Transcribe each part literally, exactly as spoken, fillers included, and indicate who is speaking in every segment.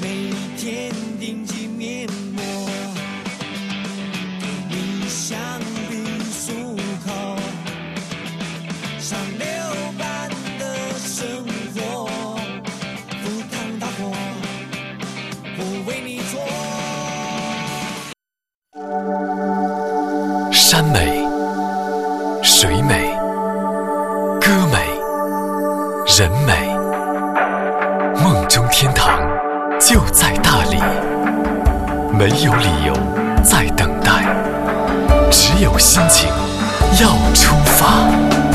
Speaker 1: 每天顶级面膜，你香槟漱口，上流般的生活，赴汤蹈火，我为你做。
Speaker 2: 山美，水美，歌美，人美，梦中天堂就在大理，没有理由再等待，只有心情要出发。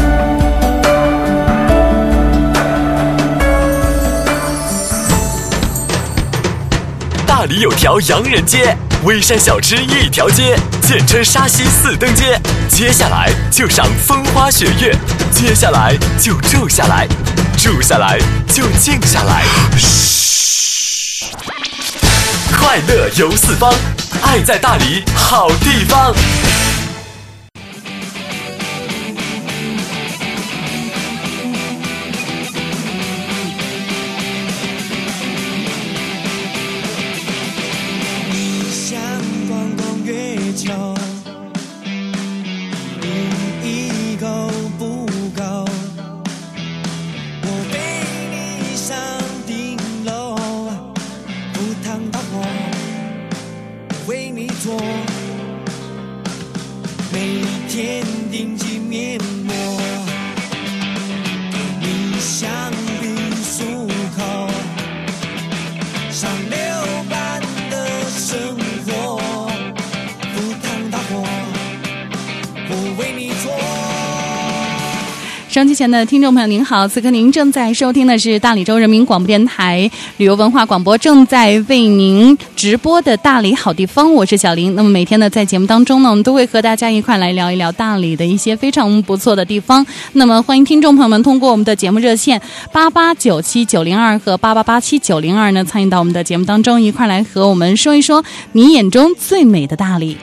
Speaker 2: 大理有条洋人街，微山小吃一条街，简称沙溪四灯街。接下来就赏风花雪月，接下来就住下来，住下来就静下来。嘘，快乐游四方，爱在大理好地方。
Speaker 1: 每天顶级面膜，你香槟漱口，上流般的生活，赴汤蹈火，我为你做。
Speaker 3: 收音机前的听众朋友您好，此刻您正在收听的是大理州人民广播电台旅游文化广播正在为您直播的大理好地方，我是小林。那么每天呢在节目当中呢，我们都会和大家一块来聊一聊大理的一些非常不错的地方。那么欢迎听众朋友们通过我们的节目热线八八九七九零二和八八八七九零二呢参与到我们的节目当中，一块来和我们说一说你眼中最美的大理。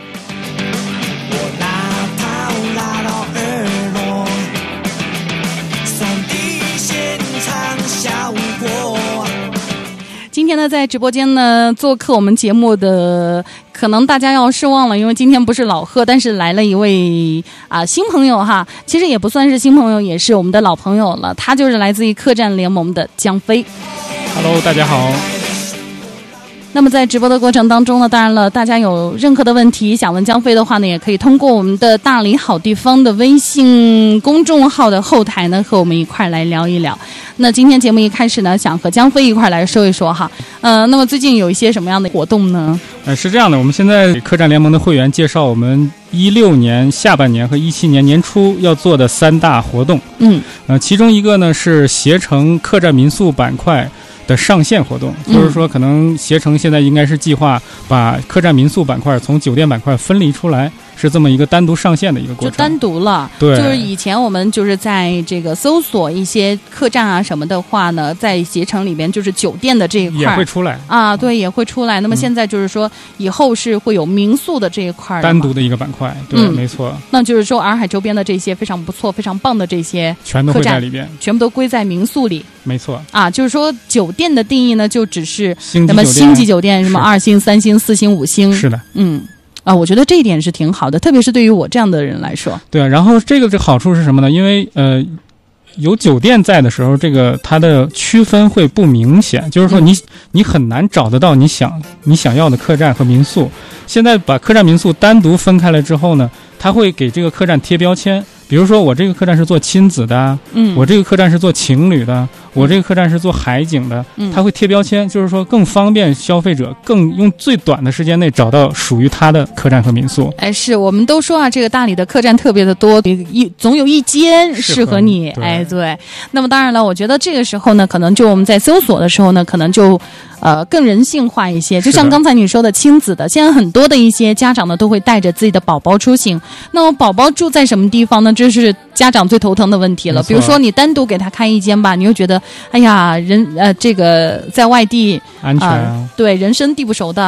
Speaker 3: 今天呢，在直播间呢做客我们节目的，可能大家要失望了，因为今天不是老贺，但是来了一位啊新朋友哈，其实也不算是新朋友，也是我们的老朋友了，他就是来自于客栈联盟的江飞。
Speaker 4: Hello， 大家好。
Speaker 3: 那么在直播的过程当中呢，当然了，大家有任何的问题想问江飞的话呢，也可以通过我们的大理好地方的微信公众号的后台呢，和我们一块来聊一聊。那今天节目一开始呢，想和江飞一块来说一说哈，呃，那么最近有一些什么样的活动呢？
Speaker 4: 呃，是这样的，我们现在客栈联盟的会员介绍我们一六年下半年和一七年年初要做的三大活动。嗯，呃，其中一个呢是携程客栈民宿板块的上线活动，就是说可能携程现在应该是计划把客栈民宿板块从酒店板块分离出来，是这么一个单独上线的一个过程，
Speaker 3: 就单独了。对，就是以前我们就是在这个搜索一些客栈啊什么的话呢，在携程里边就是酒店的这一块
Speaker 4: 也会出来
Speaker 3: 啊，对，也会出来。那么现在就是说以后是会有民宿的这一块
Speaker 4: 单独的一个板块，对、嗯，没错。
Speaker 3: 那就是说洱海周边的这些非常不错、非常棒的这些
Speaker 4: 全都会在里边，
Speaker 3: 全部都归在民宿里。
Speaker 4: 没错
Speaker 3: 啊，就是说酒店的定义呢，就只是
Speaker 4: 什
Speaker 3: 么星级酒店，什么二星、三星、四星、五星。
Speaker 4: 是的，
Speaker 3: 嗯。啊，我觉得这一点是挺好的，特别是对于我这样的人来说。
Speaker 4: 对啊，然后这个这好处是什么呢？因为呃，有酒店在的时候，这个它的区分会不明显，就是说你、嗯、你很难找得到你想你想要的客栈和民宿。现在把客栈民宿单独分开了之后呢，它会给这个客栈贴标签。比如说我这个客栈是做亲子的，嗯，我这个客栈是做情侣的，我这个客栈是做海景的，嗯，它会贴标签，就是说更方便消费者更用最短的时间内找到属于他的客栈和民宿。
Speaker 3: 哎，是我们都说啊，这个大理的客栈特别的多，一总有一间适合你。对哎，对。那么当然了，我觉得这个时候呢，可能就我们在搜索的时候呢，可能就呃更人性化一些。就像刚才你说的亲子的，现在很多的一些家长呢都会带着自己的宝宝出行。那么宝宝住在什么地方呢？这是家长最头疼的问题了。比如说你单独给他开一间吧，你又觉得哎呀人呃这个在外地
Speaker 4: 安全、
Speaker 3: 呃、对人生地不熟的，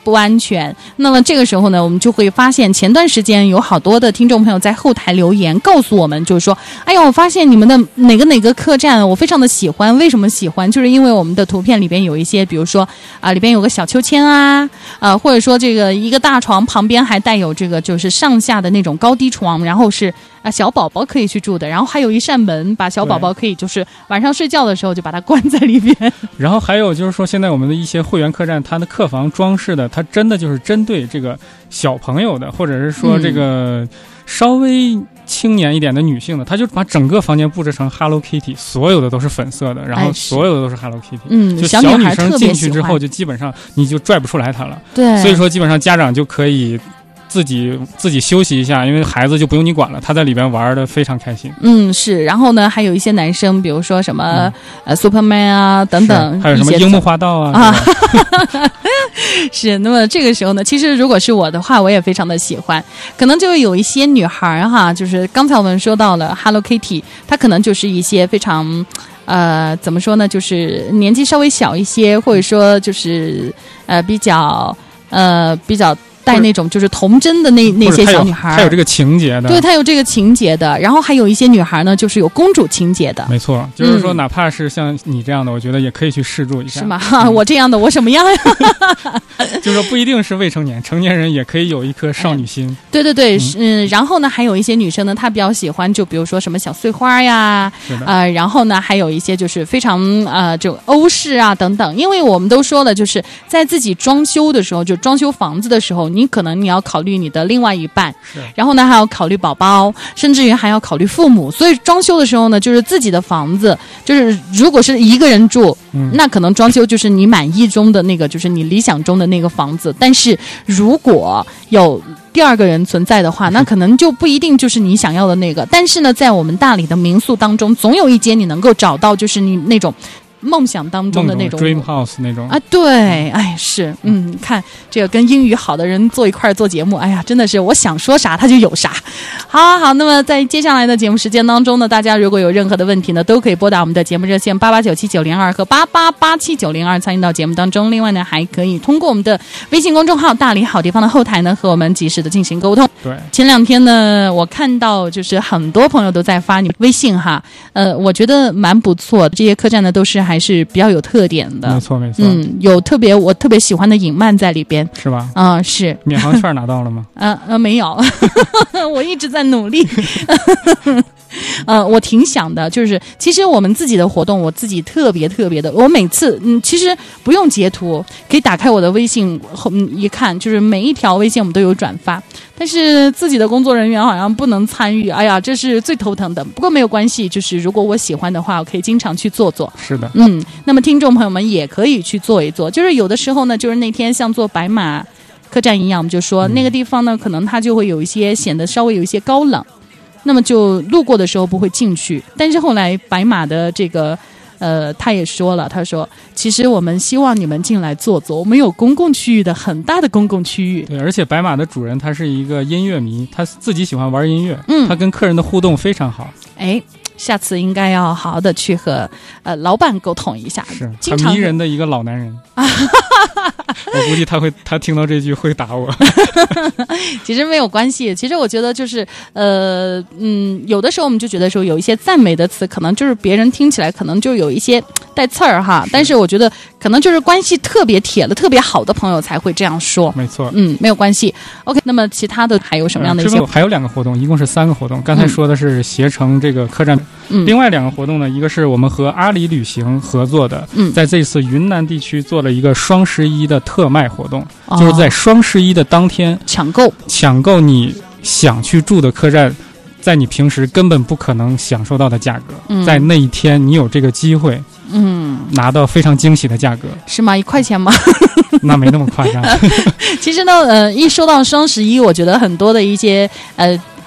Speaker 3: 不安全。那么这个时候呢，我们就会发现前段时间有好多的听众朋友在后台留言告诉我们，就是说哎呀，我发现你们的哪个哪个客栈我非常的喜欢，为什么喜欢，就是因为我们的图片里边有一些比如说啊、呃，里边有个小秋千啊，呃，或者说这个一个大床旁边还带有这个就是上下的那种高低床，然后是啊小宝宝可以去住的，然后还有一扇门把小宝宝可以就是晚上睡觉的时候就把它关在里边。
Speaker 4: 然后还有就是说现在我们的一些会员客栈，它的客房装饰的它真的就是针对这个小朋友的，或者是说这个稍微青年一点的女性的，她就把整个房间布置成 Hello Kitty， 所有的都是粉色的，然后所有的都是 Hello Kitty，
Speaker 3: 嗯，
Speaker 4: 就小女生进去之后就基本上你就拽不出来她了。
Speaker 3: 对，
Speaker 4: 所以说基本上家长就可以自己自己休息一下，因为孩子就不用你管了，他在里边玩的非常开心。
Speaker 3: 嗯，是。然后呢，还有一些男生，比如说什么、嗯、呃 Superman 啊等等，
Speaker 4: 还有什么樱木花道啊。啊
Speaker 3: 是。那么这个时候呢，其实如果是我的话，我也非常的喜欢。可能就有一些女孩哈，就是刚才我们说到了 Hello Kitty， 她可能就是一些非常。呃，怎么说呢？就是年纪稍微小一些，或者说就是呃比较呃比较。带那种就是童真的那那些小女孩，
Speaker 4: 她有这个情节的，
Speaker 3: 对，她有这个情节的。然后还有一些女孩呢，就是有公主情节的。
Speaker 4: 没错，就是说，哪怕是像你这样的，嗯、我觉得也可以去试住一下。
Speaker 3: 是吗？嗯、我这样的，我什么样呀？
Speaker 4: 就是说，不一定是未成年，成年人也可以有一颗少女心。
Speaker 3: 哎、对对对，嗯, 嗯。然后呢，还有一些女生呢，她比较喜欢，就比如说什么小碎花呀，呃，然后呢，还有一些就是非常呃，这种欧式啊等等。因为我们都说了，就是在自己装修的时候，就装修房子的时候。你可能你要考虑你的另外一半，然后呢还要考虑宝宝，甚至于还要考虑父母。所以装修的时候呢，就是自己的房子，就是如果是一个人住、嗯、那可能装修就是你满意中的那个，就是你理想中的那个房子。但是如果有第二个人存在的话，那可能就不一定就是你想要的那个。但是呢，在我们大理的民宿当中，总有一间你能够找到就是你那种梦想当中的那种
Speaker 4: dream house 那种
Speaker 3: 啊，对，哎，是，嗯，看这个跟英语好的人坐一块做节目，哎呀，真的是我想说啥他就有啥。好好好，那么在接下来的节目时间当中呢，大家如果有任何的问题呢，都可以拨打我们的节目热线八八九七九零二和八八八七九零二参与到节目当中。另外呢，还可以通过我们的微信公众号大理好地方的后台呢，和我们及时的进行沟通。
Speaker 4: 对，
Speaker 3: 前两天呢，我看到就是很多朋友都在发你微信哈，呃，我觉得蛮不错的，这些客栈呢都是还是比较有特点的。
Speaker 4: 没错没错，
Speaker 3: 嗯，有特别我特别喜欢的影漫在里边，
Speaker 4: 是吧？
Speaker 3: 啊、呃，是。
Speaker 4: 免航券拿到了吗？
Speaker 3: 呃呃，没有，我一直在努力。呃，我挺想的，就是其实我们自己的活动，我自己特别特别的，我每次嗯，其实不用截图，可以打开我的微信后、嗯、一看，就是每一条微信我们都有转发，但是自己的工作人员好像不能参与，哎呀，这是最头疼的。不过没有关系，就是如果我喜欢的话，我可以经常去做做。
Speaker 4: 是的，
Speaker 3: 嗯，那么听众朋友们也可以去做一做，就是有的时候呢，就是那天像做白马客栈一样，我们就说、嗯、那个地方呢，可能它就会有一些显得稍微有一些高冷。那么就路过的时候不会进去，但是后来白马的这个呃他也说了，他说其实我们希望你们进来坐坐，我们有公共区域的，很大的公共区域。
Speaker 4: 对，而且白马的主人他是一个音乐迷，他自己喜欢玩音乐，
Speaker 3: 嗯，
Speaker 4: 他跟客人的互动非常好。
Speaker 3: 哎，下次应该要好好的去和呃老板沟通一下，
Speaker 4: 是很迷人的一个老男人。我估计他会，他听到这句会打我。
Speaker 3: 其实没有关系，其实我觉得就是呃嗯，有的时候我们就觉得说有一些赞美的词，可能就是别人听起来可能就有一些带刺儿哈，但是我觉得可能就是关系特别铁了、特别好的朋友才会这样说。
Speaker 4: 没错，
Speaker 3: 嗯，没有关系。OK， 那么其他的还有什么样的一些？
Speaker 4: 呃、还有两个活动，一共是三个活动。刚才说的是携程这个客栈，
Speaker 3: 嗯，
Speaker 4: 另外两个活动呢，一个是我们和阿里旅行合作的，
Speaker 3: 嗯，
Speaker 4: 在这次云南地区做了一个双十一的特卖活动，哦、就是在双十一的当天
Speaker 3: 抢购，
Speaker 4: 抢购你想去住的客栈，在你平时根本不可能享受到的价格，
Speaker 3: 嗯、
Speaker 4: 在那一天你有这个机会，
Speaker 3: 嗯，
Speaker 4: 拿到非常惊喜的价格。
Speaker 3: 是吗？一块钱吗？
Speaker 4: 那没那么夸张。
Speaker 3: 其实呢，呃，一说到双十一，我觉得很多的一些呃。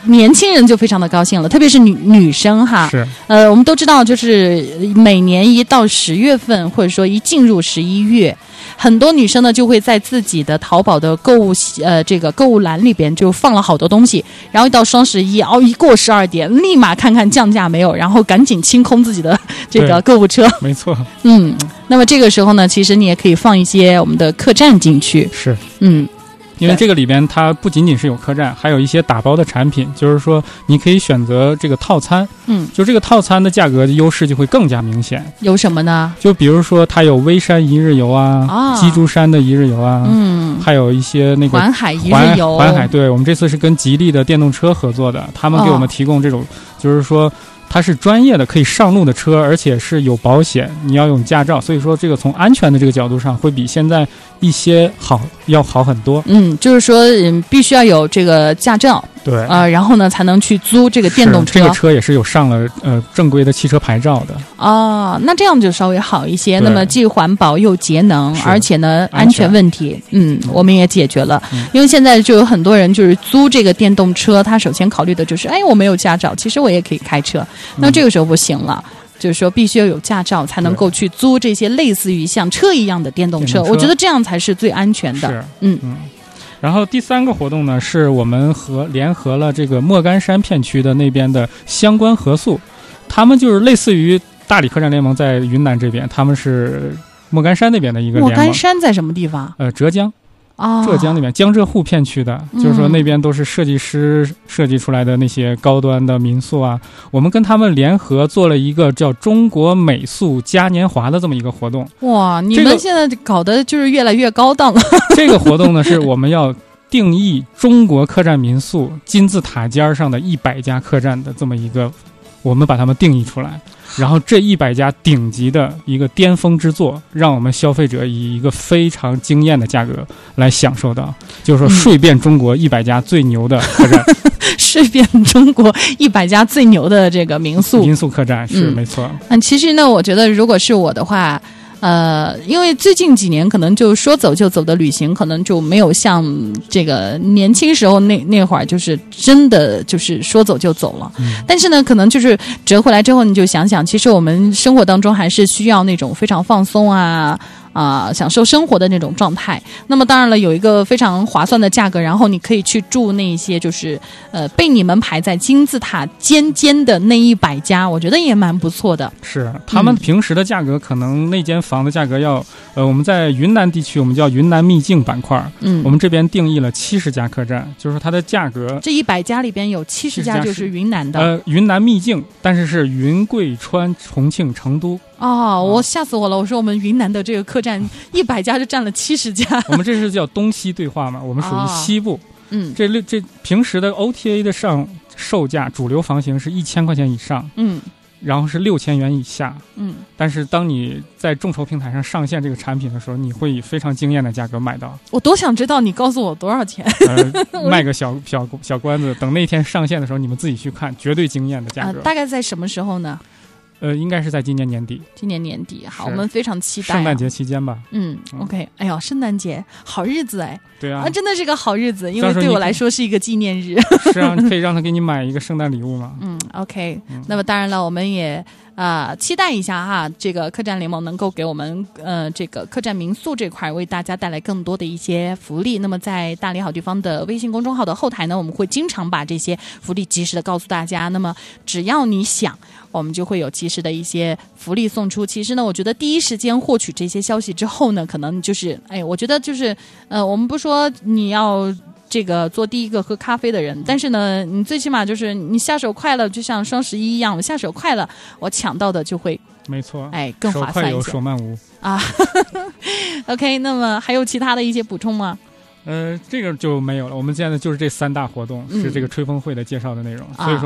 Speaker 3: 年轻人就非常的高兴了，特别是女女生哈。
Speaker 4: 是，
Speaker 3: 呃，我们都知道，就是每年一到十月份，或者说一进入十一月，很多女生呢就会在自己的淘宝的购物呃这个购物栏里边就放了好多东西，然后一到双十一，哦，一过十二点，立马看看降价没有，然后赶紧清空自己的这个购物车。
Speaker 4: 没错。
Speaker 3: 嗯，那么这个时候呢，其实你也可以放一些我们的客栈进去。
Speaker 4: 是，
Speaker 3: 嗯。
Speaker 4: 因为这个里边它不仅仅是有客栈，还有一些打包的产品，就是说你可以选择这个套餐，
Speaker 3: 嗯，
Speaker 4: 就这个套餐的价格的优势就会更加明显。
Speaker 3: 有什么呢？
Speaker 4: 就比如说它有微山一日游啊，
Speaker 3: 啊
Speaker 4: 鸡珠山的一日游啊，
Speaker 3: 嗯，
Speaker 4: 还有一些那个
Speaker 3: 环海一日游，
Speaker 4: 环海，对，我们这次是跟吉利的电动车合作的，他们给我们提供这种，哦、就是说。它是专业的可以上路的车，而且是有保险，你要有驾照，所以说这个从安全的这个角度上会比现在一些好要好很多。
Speaker 3: 嗯，就是说嗯必须要有这个驾照，
Speaker 4: 对
Speaker 3: 啊、呃，然后呢才能去租这个电动车。
Speaker 4: 这个车也是有上了呃正规的汽车牌照的。
Speaker 3: 哦，那这样就稍微好一些。那么既环保又节能，而且呢安全问题，嗯，我们也解决了。嗯、因为现在就有很多人就是租这个电动车，他首先考虑的就是哎我没有驾照，其实我也可以开车。那这个时候不行了，就是说必须要有驾照才能够去租这些类似于像车一样的电动车，
Speaker 4: 电动车
Speaker 3: 我觉得这样才是最安全的。
Speaker 4: 是，
Speaker 3: 嗯
Speaker 4: 嗯。然后第三个活动呢，是我们和联合了这个莫干山片区的那边的相关合宿，他们就是类似于大理客栈联盟在云南这边，他们是莫干山那边的一个联盟。
Speaker 3: 莫干山在什么地方？
Speaker 4: 呃，浙江。
Speaker 3: 哦、
Speaker 4: 浙江那边江浙沪片区的，就是说那边都是设计师设计出来的那些高端的民宿啊。我们跟他们联合做了一个叫中国美宿嘉年华的这么一个活动。
Speaker 3: 哇，你们现在搞得就是越来越高档了。
Speaker 4: 这个活动呢，是我们要定义中国客栈民宿金字塔尖上的一百家客栈的这么一个，我们把它们定义出来。然后这一百家顶级的一个巅峰之作，让我们消费者以一个非常惊艳的价格来享受到，就是说睡遍中国一百家最牛的客栈，
Speaker 3: 嗯、睡遍中国一百家最牛的这个民宿，
Speaker 4: 民宿客栈是、嗯、没错。
Speaker 3: 嗯，其实呢，我觉得如果是我的话。呃，因为最近几年可能就说走就走的旅行，可能就没有像这个年轻时候那那会儿，就是真的就是说走就走了。嗯、但是呢，可能就是折回来之后，你就想想，其实我们生活当中还是需要那种非常放松啊。啊、呃，享受生活的那种状态。那么当然了，有一个非常划算的价格，然后你可以去住那些就是呃被你们排在金字塔尖尖的那一百家，我觉得也蛮不错的。
Speaker 4: 是，他们平时的价格、嗯、可能那间房的价格要呃我们在云南地区我们叫云南秘境板块，嗯，我们这边定义了七十家客栈，就是说它的价格
Speaker 3: 这一百家里边有七十家就是云南的，
Speaker 4: 呃云南秘境，但是是云贵川、重庆、成都。
Speaker 3: 哦，我吓死我了！我说我们云南的这个客栈一百家就占了七十家。
Speaker 4: 我们这是叫东西对话嘛，我们属于西部。哦、
Speaker 3: 嗯，
Speaker 4: 这这平时的 O T A 的上售价，主流房型是一千块钱以上，
Speaker 3: 嗯，
Speaker 4: 然后是六千元以下，
Speaker 3: 嗯。
Speaker 4: 但是当你在众筹平台上上线这个产品的时候，你会以非常惊艳的价格买到。
Speaker 3: 我多想知道你告诉我多少钱？
Speaker 4: 呃、卖个小小小关子，等那天上线的时候，你们自己去看，绝对惊艳的价格。
Speaker 3: 呃、大概在什么时候呢？
Speaker 4: 呃，应该是在今年年底。
Speaker 3: 今年年底，好，我们非常期待、啊。
Speaker 4: 圣诞节期间吧。
Speaker 3: 嗯 ，OK， 哎呦，圣诞节好日子哎。
Speaker 4: 对啊，
Speaker 3: 啊，真的是个好日子，因为对我来说是一个纪念日。
Speaker 4: 是啊，可以让他给你买一个圣诞礼物嘛。
Speaker 3: 嗯 ，OK，、嗯、那么当然了，我们也啊、呃、期待一下哈，这个客栈联盟能够给我们呃这个客栈民宿这块为大家带来更多的一些福利。那么在大理好地方的微信公众号的后台呢，我们会经常把这些福利及时的告诉大家。那么只要你想，我们就会有及时的一些福利送出。其实呢，我觉得第一时间获取这些消息之后呢，可能就是哎，我觉得就是呃，我们不说你要这个做第一个喝咖啡的人，但是呢，你最起码就是你下手快了，就像双十一一样，我下手快了，我抢到的就会
Speaker 4: 没错，
Speaker 3: 哎，更划算一些。
Speaker 4: 手快有手慢无
Speaker 3: 啊。OK， 那么还有其他的一些补充吗？
Speaker 4: 呃，这个就没有了。我们现在就是这三大活动、嗯、是这个吹风会的介绍的内容，啊、所以说。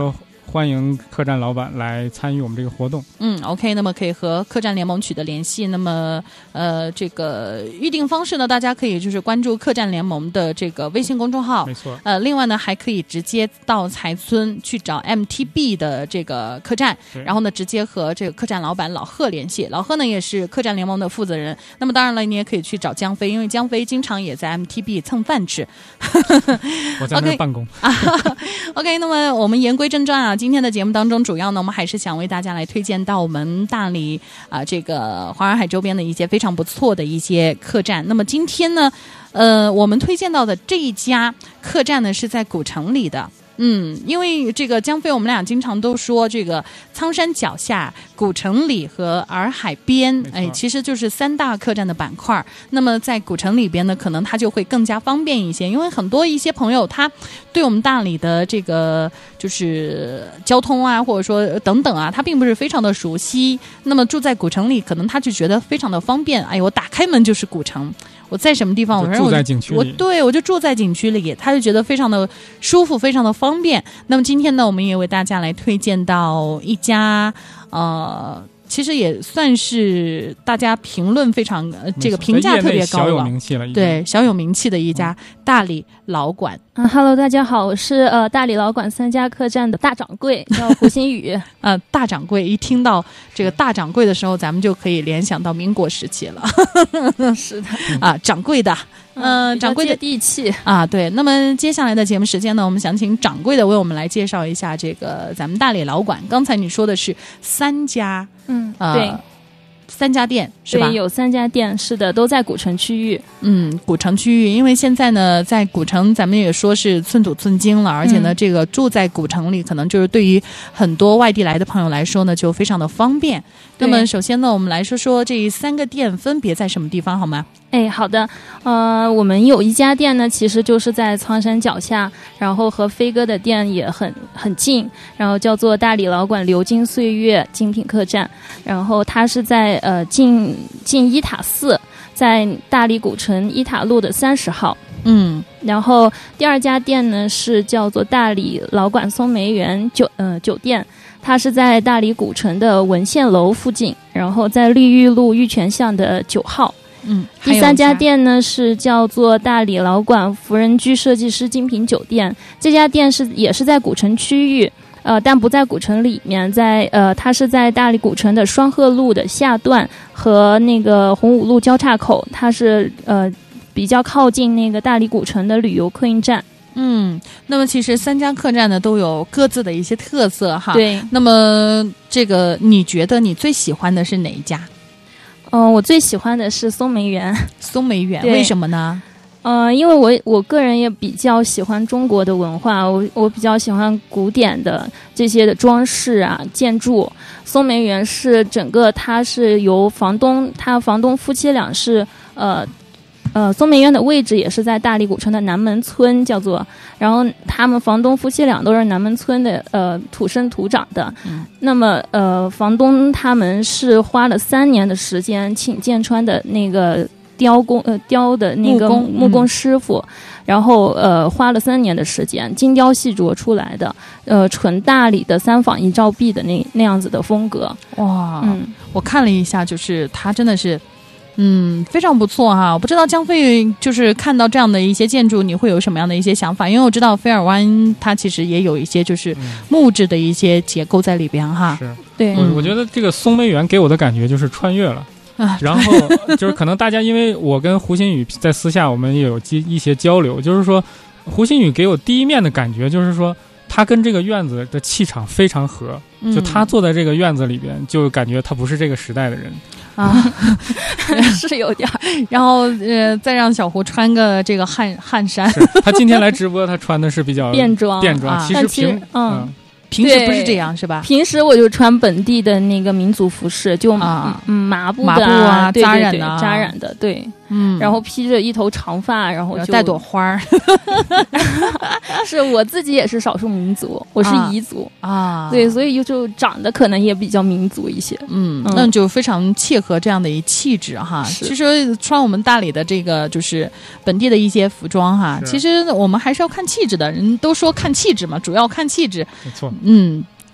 Speaker 4: 欢迎客栈老板来参与我们这个活动。
Speaker 3: 嗯 ，OK， 那么可以和客栈联盟取得联系。那么呃，这个预定方式呢，大家可以就是关注客栈联盟的这个微信公众号，
Speaker 4: 没错。
Speaker 3: 呃，另外呢，还可以直接到财村去找 M T B 的这个客栈，然后呢，直接和这个客栈老板老贺联系。老贺呢也是客栈联盟的负责人。那么当然了，你也可以去找江飞，因为江飞经常也在 M T B 蹭饭吃。
Speaker 4: 我在那儿办公。
Speaker 3: Okay. OK， 那么我们言归正传啊，今天的节目当中，主要呢，我们还是想为大家来推荐到我们大理啊、呃、这个黄洱海周边的一些非常不错的一些客栈。那么今天呢，呃，我们推荐到的这一家客栈呢是在古城里的。嗯，因为这个江飞，我们俩经常都说这个苍山脚下、古城里和洱海边，哎，其实就是三大客栈的板块。那么在古城里边呢，可能它就会更加方便一些，因为很多一些朋友他对我们大理的这个就是交通啊，或者说等等啊，他并不是非常的熟悉。那么住在古城里，可能他就觉得非常的方便。哎，我打开门就是古城。我在什么地方，我
Speaker 4: 住在景区里，
Speaker 3: 我对我就住在景区里，他就觉得非常的舒服，非常的方便。那么今天呢，我们也为大家来推荐到一家呃。其实也算是大家评论非常、呃、这个评价特别高了，
Speaker 4: 小有名气了，
Speaker 3: 对，小有名气的一家大理老馆。
Speaker 5: 嗯 ，Hello， 大家好，我是呃大理老馆三家客栈的大掌柜，叫胡新宇。
Speaker 3: 呃，大掌柜，一听到这个大掌柜的时候，咱们就可以联想到民国时期了。
Speaker 5: 是的，
Speaker 3: 啊，掌柜的。嗯、呃，掌柜的
Speaker 5: 地气
Speaker 3: 啊，对。那么接下来的节目时间呢，我们想请掌柜的为我们来介绍一下这个咱们大理老馆。刚才你说的是三家，
Speaker 5: 嗯，
Speaker 3: 呃、
Speaker 5: 对，
Speaker 3: 三家店是吧？
Speaker 5: 对，有三家店，是的，都在古城区域。
Speaker 3: 嗯，古城区域，因为现在呢，在古城咱们也说是寸土寸金了，而且呢，嗯、这个住在古城里，可能就是对于很多外地来的朋友来说呢，就非常的方便。那么首先呢，我们来说说这三个店分别在什么地方，好吗？
Speaker 5: 哎，好的，呃，我们有一家店呢，其实就是在苍山脚下，然后和飞哥的店也很很近，然后叫做大理老馆流金岁月精品客栈，然后它是在呃近近伊塔寺，在大理古城伊塔路的三十号。
Speaker 3: 嗯，
Speaker 5: 然后第二家店呢是叫做大理老馆松梅园酒呃酒店，它是在大理古城的文献楼附近，然后在绿玉路玉泉巷的九号。
Speaker 3: 嗯，
Speaker 5: 第三家店呢是叫做大理老馆福人居设计师精品酒店，这家店是也是在古城区域，呃，但不在古城里面，在呃，它是在大理古城的双鹤路的下段和那个洪武路交叉口，它是呃比较靠近那个大理古城的旅游客运站。
Speaker 3: 嗯，那么其实三家客栈呢都有各自的一些特色哈。
Speaker 5: 对。
Speaker 3: 那么这个你觉得你最喜欢的是哪一家？
Speaker 5: 嗯、呃，我最喜欢的是松梅园。
Speaker 3: 松梅园，为什么呢？
Speaker 5: 呃，因为我我个人也比较喜欢中国的文化，我我比较喜欢古典的这些的装饰啊、建筑。松梅园是整个它是由房东，他房东夫妻俩是呃。呃，松梅园的位置也是在大理古城的南门村，叫做，然后他们房东夫妻俩都是南门村的呃土生土长的。
Speaker 3: 嗯，
Speaker 5: 那么呃，房东他们是花了三年的时间，请剑川的那个雕工呃雕的那个
Speaker 3: 木工
Speaker 5: 木工师傅，嗯、然后呃花了三年的时间，精雕细琢出来的，呃纯大理的三坊一照壁的那那样子的风格。
Speaker 3: 哇，
Speaker 5: 嗯，
Speaker 3: 我看了一下，就是它真的是。嗯，非常不错哈！我不知道江飞就是看到这样的一些建筑，你会有什么样的一些想法？因为我知道菲尔湾它其实也有一些就是木质的一些结构在里边哈。
Speaker 4: 是，
Speaker 5: 对，
Speaker 4: 我我觉得这个松梅园给我的感觉就是穿越了。啊、然后就是可能大家因为我跟胡鑫宇在私下我们也有一些交流，就是说胡鑫宇给我第一面的感觉就是说他跟这个院子的气场非常合，
Speaker 3: 嗯、
Speaker 4: 就他坐在这个院子里边，就感觉他不是这个时代的人。
Speaker 3: 啊，
Speaker 5: 是有点儿，
Speaker 3: 然后呃，再让小胡穿个这个汗汗衫。
Speaker 4: 他今天来直播，他穿的是比较
Speaker 5: 便装，
Speaker 4: 便装。
Speaker 3: 啊、
Speaker 4: 其实平
Speaker 5: 嗯。
Speaker 4: 嗯
Speaker 3: 平时不是这样是吧？
Speaker 5: 平时我就穿本地的那个民族服饰，就
Speaker 3: 啊
Speaker 5: 嗯麻布的
Speaker 3: 麻布啊，
Speaker 5: 对对对
Speaker 3: 扎染的、啊，
Speaker 5: 扎染的，对，
Speaker 3: 嗯，
Speaker 5: 然后披着一头长发，然后就
Speaker 3: 带朵花儿。
Speaker 5: 是我自己也是少数民族，我是彝族
Speaker 3: 啊，
Speaker 5: 对，所以就长得可能也比较民族一些，
Speaker 3: 嗯，嗯那就非常切合这样的一气质哈。其实穿我们大理的这个就是本地的一些服装哈，其实我们还是要看气质的，人都说看气质嘛，主要看气质，
Speaker 4: 没错。
Speaker 3: 嗯，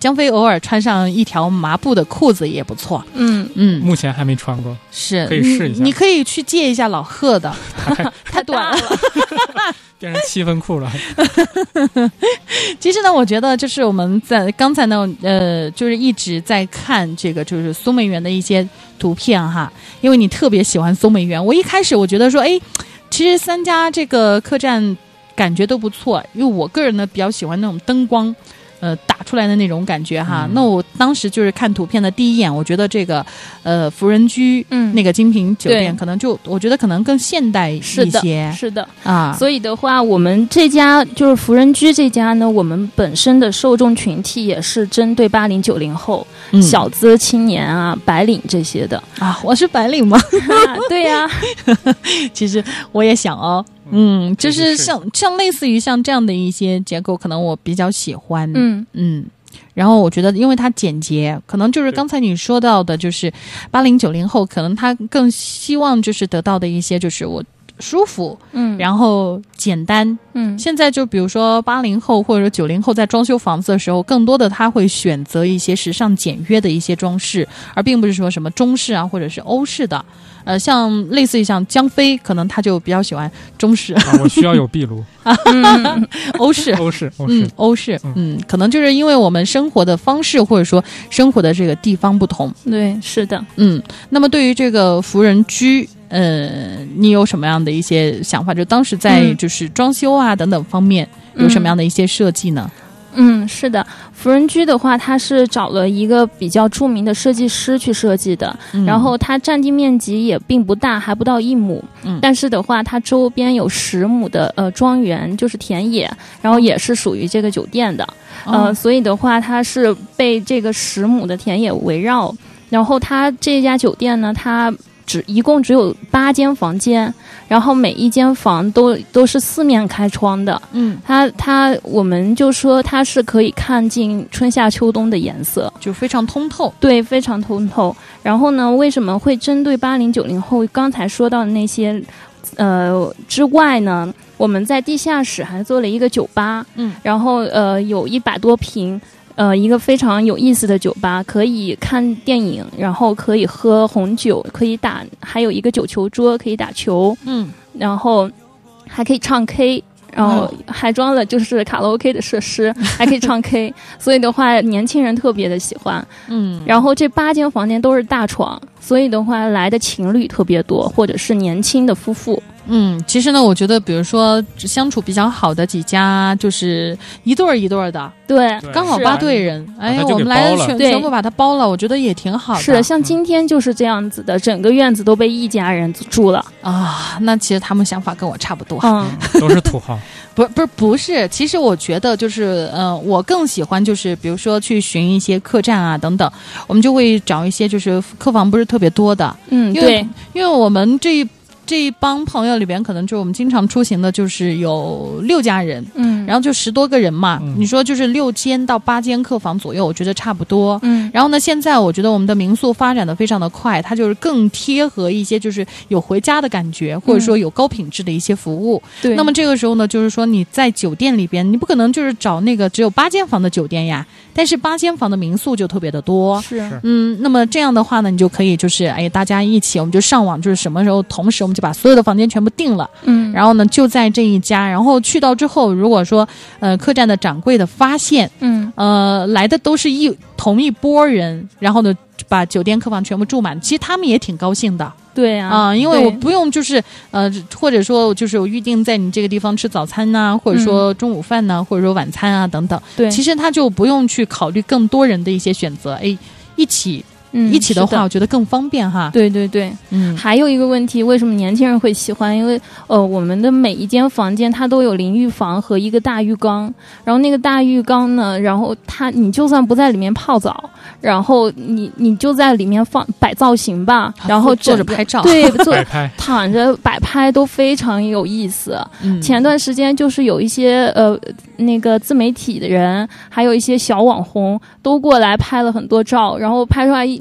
Speaker 3: 江飞偶尔穿上一条麻布的裤子也不错。
Speaker 5: 嗯
Speaker 3: 嗯，
Speaker 4: 目前还没穿过，
Speaker 3: 是
Speaker 4: 可以试一下
Speaker 3: 你，你可以去借一下老贺的，太短了。
Speaker 4: 变成七分裤了。
Speaker 3: 其实呢，我觉得就是我们在刚才呢，呃，就是一直在看这个就是松梅园的一些图片哈，因为你特别喜欢松梅园。我一开始我觉得说，哎，其实三家这个客栈感觉都不错，因为我个人呢比较喜欢那种灯光。呃，打出来的那种感觉哈、嗯，那我当时就是看图片的第一眼，我觉得这个呃福人居，嗯，那个精品酒店可能就我觉得可能更现代一些，
Speaker 5: 是的，是的
Speaker 3: 啊。
Speaker 5: 所以的话，我们这家就是福人居这家呢，我们本身的受众群体也是针对八零九零后、嗯、小资青年啊、白领这些的
Speaker 3: 啊。我是白领吗？
Speaker 5: 啊、对呀、啊，
Speaker 3: 其实我也想哦。嗯，就是像像类似于像这样的一些结构，可能我比较喜欢。嗯嗯，然后我觉得，因为它简洁，可能就是刚才你说到的，就是八零九零后，可能他更希望就是得到的一些，就是我舒服，嗯，然后简单，嗯。现在就比如说八零后或者九零后在装修房子的时候，更多的他会选择一些时尚简约的一些装饰，而并不是说什么中式啊或者是欧式的。呃，像类似于像江飞，可能他就比较喜欢中式。
Speaker 4: 啊、我需要有壁炉。
Speaker 3: 嗯、欧式，
Speaker 4: 欧式，欧式，
Speaker 3: 嗯，欧式，嗯，可能就是因为我们生活的方式或者说生活的这个地方不同。
Speaker 5: 对，是的，
Speaker 3: 嗯。那么对于这个福人居，呃，你有什么样的一些想法？就当时在就是装修啊等等方面，有什么样的一些设计呢？
Speaker 5: 嗯嗯，是的，福人居的话，它是找了一个比较著名的设计师去设计的，嗯、然后它占地面积也并不大，还不到一亩，嗯、但是的话，它周边有十亩的呃庄园，就是田野，然后也是属于这个酒店的，哦、呃，所以的话，它是被这个十亩的田野围绕，然后它这家酒店呢，它只一共只有八间房间。然后每一间房都都是四面开窗的，嗯，它它我们就说它是可以看尽春夏秋冬的颜色，
Speaker 3: 就非常通透，
Speaker 5: 对，非常通透。然后呢，为什么会针对八零九零后？刚才说到的那些，呃之外呢，我们在地下室还做了一个酒吧，嗯，然后呃有一百多平。呃，一个非常有意思的酒吧，可以看电影，然后可以喝红酒，可以打，还有一个九球桌可以打球，嗯，然后还可以唱 K， 然后还装了就是卡拉 OK 的设施，还可以唱 K， 所以的话，年轻人特别的喜欢，嗯，然后这八间房间都是大床，所以的话来的情侣特别多，或者是年轻的夫妇。
Speaker 3: 嗯，其实呢，我觉得，比如说相处比较好的几家，就是一对儿一对儿的，
Speaker 5: 对，
Speaker 3: 刚好八对人，哎，我们来全全部把它包了，我觉得也挺好的。
Speaker 5: 是，像今天就是这样子的，整个院子都被一家人住了
Speaker 3: 啊。那其实他们想法跟我差不多，
Speaker 5: 嗯，
Speaker 4: 都是土豪。
Speaker 3: 不，不是，不是。其实我觉得就是，嗯、呃，我更喜欢就是，比如说去寻一些客栈啊等等，我们就会找一些就是客房不是特别多的，
Speaker 5: 嗯，
Speaker 3: 因为
Speaker 5: 对，
Speaker 3: 因为我们这一。这一帮朋友里边，可能就我们经常出行的，就是有六家人，嗯，然后就十多个人嘛。嗯、你说就是六间到八间客房左右，我觉得差不多。嗯，然后呢，现在我觉得我们的民宿发展的非常的快，它就是更贴合一些，就是有回家的感觉，或者说有高品质的一些服务。对、嗯，那么这个时候呢，就是说你在酒店里边，你不可能就是找那个只有八间房的酒店呀，但是八间房的民宿就特别的多。
Speaker 5: 是，
Speaker 3: 嗯，那么这样的话呢，你就可以就是哎，大家一起，我们就上网，就是什么时候同时我们。就把所有的房间全部订了，嗯，然后呢就在这一家，然后去到之后，如果说呃客栈的掌柜的发现，嗯，呃来的都是一同一波人，然后呢把酒店客房全部住满，其实他们也挺高兴的。
Speaker 5: 对啊，
Speaker 3: 啊、呃，因为我不用就是呃，或者说就是我预定在你这个地方吃早餐呐、啊，或者说中午饭呐、啊，或者说晚餐啊等等，对，其实他就不用去考虑更多人的一些选择，哎，一起。嗯，一起的话，我觉得更方便哈。
Speaker 5: 对对对，嗯，还有一个问题，为什么年轻人会喜欢？因为呃，我们的每一间房间它都有淋浴房和一个大浴缸，然后那个大浴缸呢，然后它你就算不在里面泡澡，然后你你就在里面放摆造型吧，然后
Speaker 3: 坐着拍照，
Speaker 5: 对，坐
Speaker 4: 摆拍，
Speaker 5: 躺着摆拍都非常有意思。嗯、前段时间就是有一些呃那个自媒体的人，还有一些小网红都过来拍了很多照，然后拍出来一。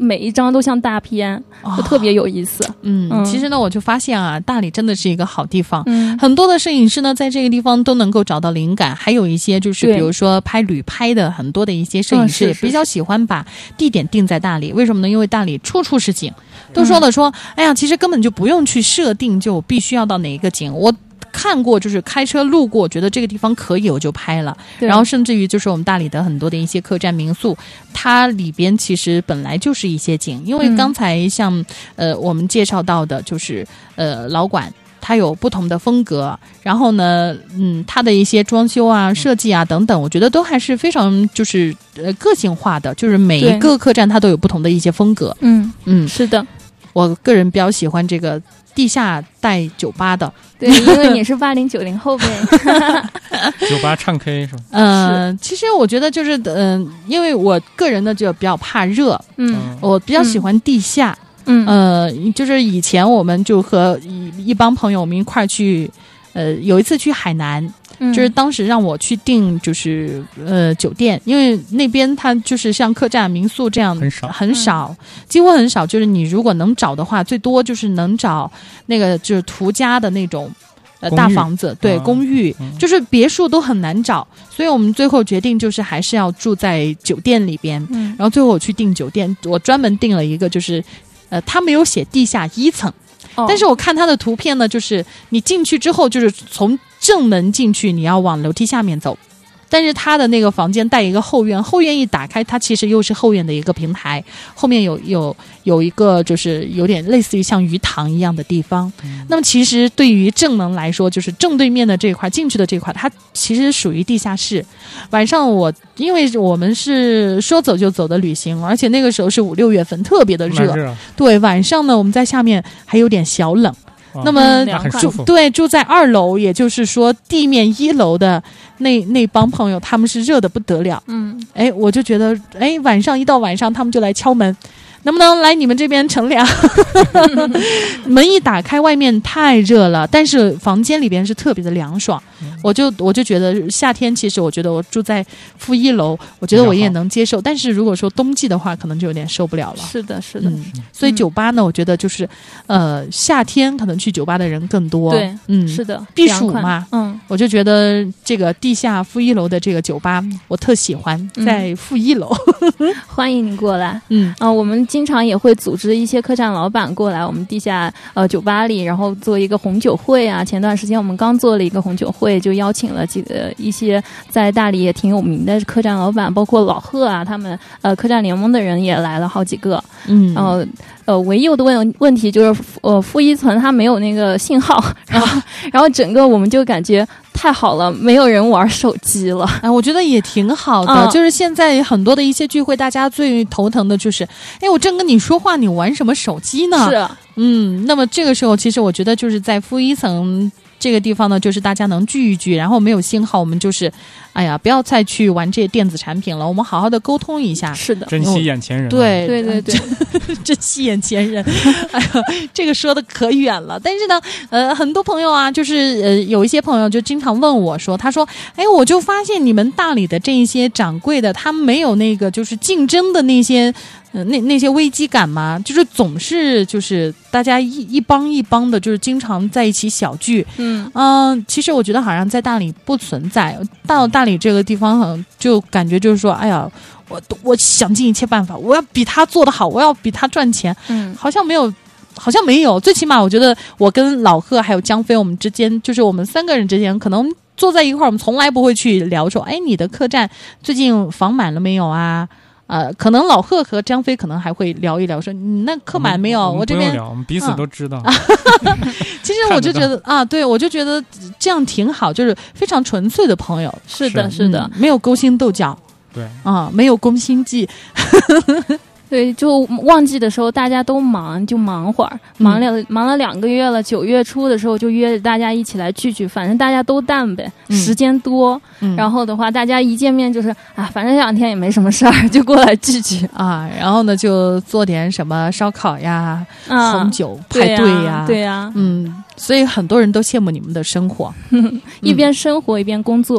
Speaker 5: 每一张都像大片，就特别有意思。
Speaker 3: 嗯，
Speaker 5: 嗯
Speaker 3: 其实呢，我就发现啊，大理真的是一个好地方。
Speaker 5: 嗯，
Speaker 3: 很多的摄影师呢，在这个地方都能够找到灵感，还有一些就是
Speaker 5: 对
Speaker 3: 比如说拍旅拍的很多的一些摄影师
Speaker 5: 嗯是是
Speaker 3: 也比较喜欢把地点定在大理。为什么呢？因为大理处处是景，都说了说，哎呀，其实根本就不用去设定，就必须要到哪一个景。我看过，就是开车路过，觉得这个地方可以，我就拍了。
Speaker 5: 对
Speaker 3: 然后甚至于就是我们大理的很多的一些客栈民宿，它里边其实本来就是一些景，因为
Speaker 5: 嗯
Speaker 3: 刚才像、呃我们介绍到的，就是呃老馆。它有不同的风格，然后呢，嗯，它的一些装修啊、设计啊等等，我觉得都还是非常就是呃个性化的，就是每一个客栈它都有不同的一些风格。
Speaker 5: 嗯
Speaker 3: 嗯，
Speaker 5: 是的，
Speaker 3: 我个人比较喜欢这个地下带酒吧的。
Speaker 5: 对，因为你是八零九零后呗。
Speaker 4: 酒吧唱 K 是吧？
Speaker 3: 嗯，其实我觉得就是嗯、呃，因为我个人呢就比较怕热，
Speaker 5: 嗯
Speaker 3: 我比较喜欢地下。
Speaker 5: 嗯
Speaker 3: 呃，就是以前我们就和一一帮朋友我们一块儿去，呃，有一次去海南。
Speaker 5: 嗯，
Speaker 3: 就是当时让我去订，就是呃酒店，因为那边它就是像客栈、民宿这样
Speaker 4: 很少
Speaker 3: 很少，几乎很少。就是你如果能找的话，最多就是能找那个就是途家的那种呃
Speaker 4: 公寓
Speaker 3: 大房子，对，
Speaker 4: 啊
Speaker 3: 公寓，
Speaker 4: 嗯
Speaker 3: 就是别墅都很难找，所以我们最后决定就是还是要住在酒店里边。
Speaker 5: 嗯
Speaker 3: 然后最后我去订酒店，我专门订了一个，就是呃他没有写地下一层。
Speaker 5: 哦
Speaker 3: 但是我看它的图片呢，就是你进去之后，就是从正门进去，你要往楼梯下面走。但是它的那个房间带一个后院，后院一打开，它其实又是后院的一个平台，后面有有有一个就是有点类似于像鱼塘一样的地方。嗯、那么其实对于正门来说，就是正对面的这块进去的这块，它其实属于地下室。晚上我因为我们是说走就走的旅行，而且那个时候是五六月份，特别的热。
Speaker 4: 热
Speaker 3: 对，晚上呢我们在下面还有点小冷。那么
Speaker 5: 嗯凉快
Speaker 3: 住对住在二楼，也就是说地面一楼的那那帮朋友，他们是热的不得了。
Speaker 5: 嗯，
Speaker 3: 哎，我就觉得，哎，晚上一到晚上，他们就来敲门，能不能来你们这边乘凉？门一打开，外面太热了，但是房间里边是特别的凉爽。我就我就觉得夏天，其实我觉得我住在负一楼，我觉得我也能接受。但是如果说冬季的话，可能就有点受不了了。
Speaker 5: 是的，是的。
Speaker 3: 嗯，所以酒吧呢，我觉得就是，呃，夏天可能去酒吧的人更多。
Speaker 5: 对，
Speaker 3: 嗯，
Speaker 5: 是的，
Speaker 3: 避暑嘛。
Speaker 5: 嗯，
Speaker 3: 我就觉得这个地下负一楼的这个酒吧，我特喜欢，在负一楼。
Speaker 5: 嗯、欢迎你过来。
Speaker 3: 嗯
Speaker 5: 啊、呃，我们经常也会组织一些客栈老板过来我们地下呃酒吧里，然后做一个红酒会啊。前段时间我们刚做了一个红酒会，就邀请了几个一些在大理也挺有名的客栈老板，包括老贺啊，他们呃客栈联盟的人也来了好几个。
Speaker 3: 嗯，
Speaker 5: 然后呃唯一的问问题就是呃负一层它没有那个信号，然后、啊、然后整个我们就感觉太好了，没有人玩手机了。
Speaker 3: 哎，我觉得也挺好的、
Speaker 5: 嗯、
Speaker 3: 就是现在很多的一些聚会，大家最头疼的就是哎，我正跟你说话，你玩什么手机呢？
Speaker 5: 是，
Speaker 3: 嗯，那么这个时候其实我觉得就是在负一层这个地方呢，就是大家能聚一聚，然后没有信号，我们就是哎呀不要再去玩这些电子产品了，我们好好的沟通一下。
Speaker 5: 是的，
Speaker 4: 珍惜眼前人、啊、
Speaker 3: 对
Speaker 5: 对对对
Speaker 3: 珍惜眼前人。哎呀，这个说的可远了。但是呢呃很多朋友啊，就是呃有一些朋友就经常问我说，他说哎，我就发现你们大理的这一些掌柜的，他们没有那个就是竞争的那些呃，那那些危机感嘛，就是总是就是大家一一帮一帮的，就是经常在一起小聚。
Speaker 5: 嗯
Speaker 3: 嗯、呃，其实我觉得好像在大理不存在。到大理这个地方，好像就感觉就是说，哎呀，我我想尽一切办法，我要比他做得好，我要比他赚钱。
Speaker 5: 嗯，
Speaker 3: 好像没有。好像没有，最起码我觉得我跟老贺还有江飞，我们之间就是我们三个人之间，可能坐在一块儿，我们从来不会去聊说，哎，你的客栈最近房满了没有啊？呃，可能老贺和张飞可能还会聊一聊，说你那客满没有？
Speaker 4: 我,
Speaker 3: 我这边
Speaker 4: 聊，我们彼此都知道。
Speaker 3: 嗯、其实我就觉得啊，对我就觉得这样挺好，就是非常纯粹的朋友。
Speaker 5: 是的，
Speaker 3: 是,
Speaker 5: 是的、
Speaker 3: 嗯，没有勾心斗角。
Speaker 4: 对
Speaker 3: 啊，没有攻心计。
Speaker 5: 对，就旺季的时候大家都忙，就忙会儿，忙了、嗯、忙了两个月了。九月初的时候就约着大家一起来聚聚，反正大家都淡呗，嗯、时间多、嗯。然后的话，大家一见面就是啊，反正这两天也没什么事儿，就过来聚聚
Speaker 3: 啊。然后呢，就做点什么烧烤呀、啊、红酒派对呀，
Speaker 5: 对呀、啊，
Speaker 3: 嗯。所以很多人都羡慕你们的生活，
Speaker 5: 一边生活、嗯、一边工作。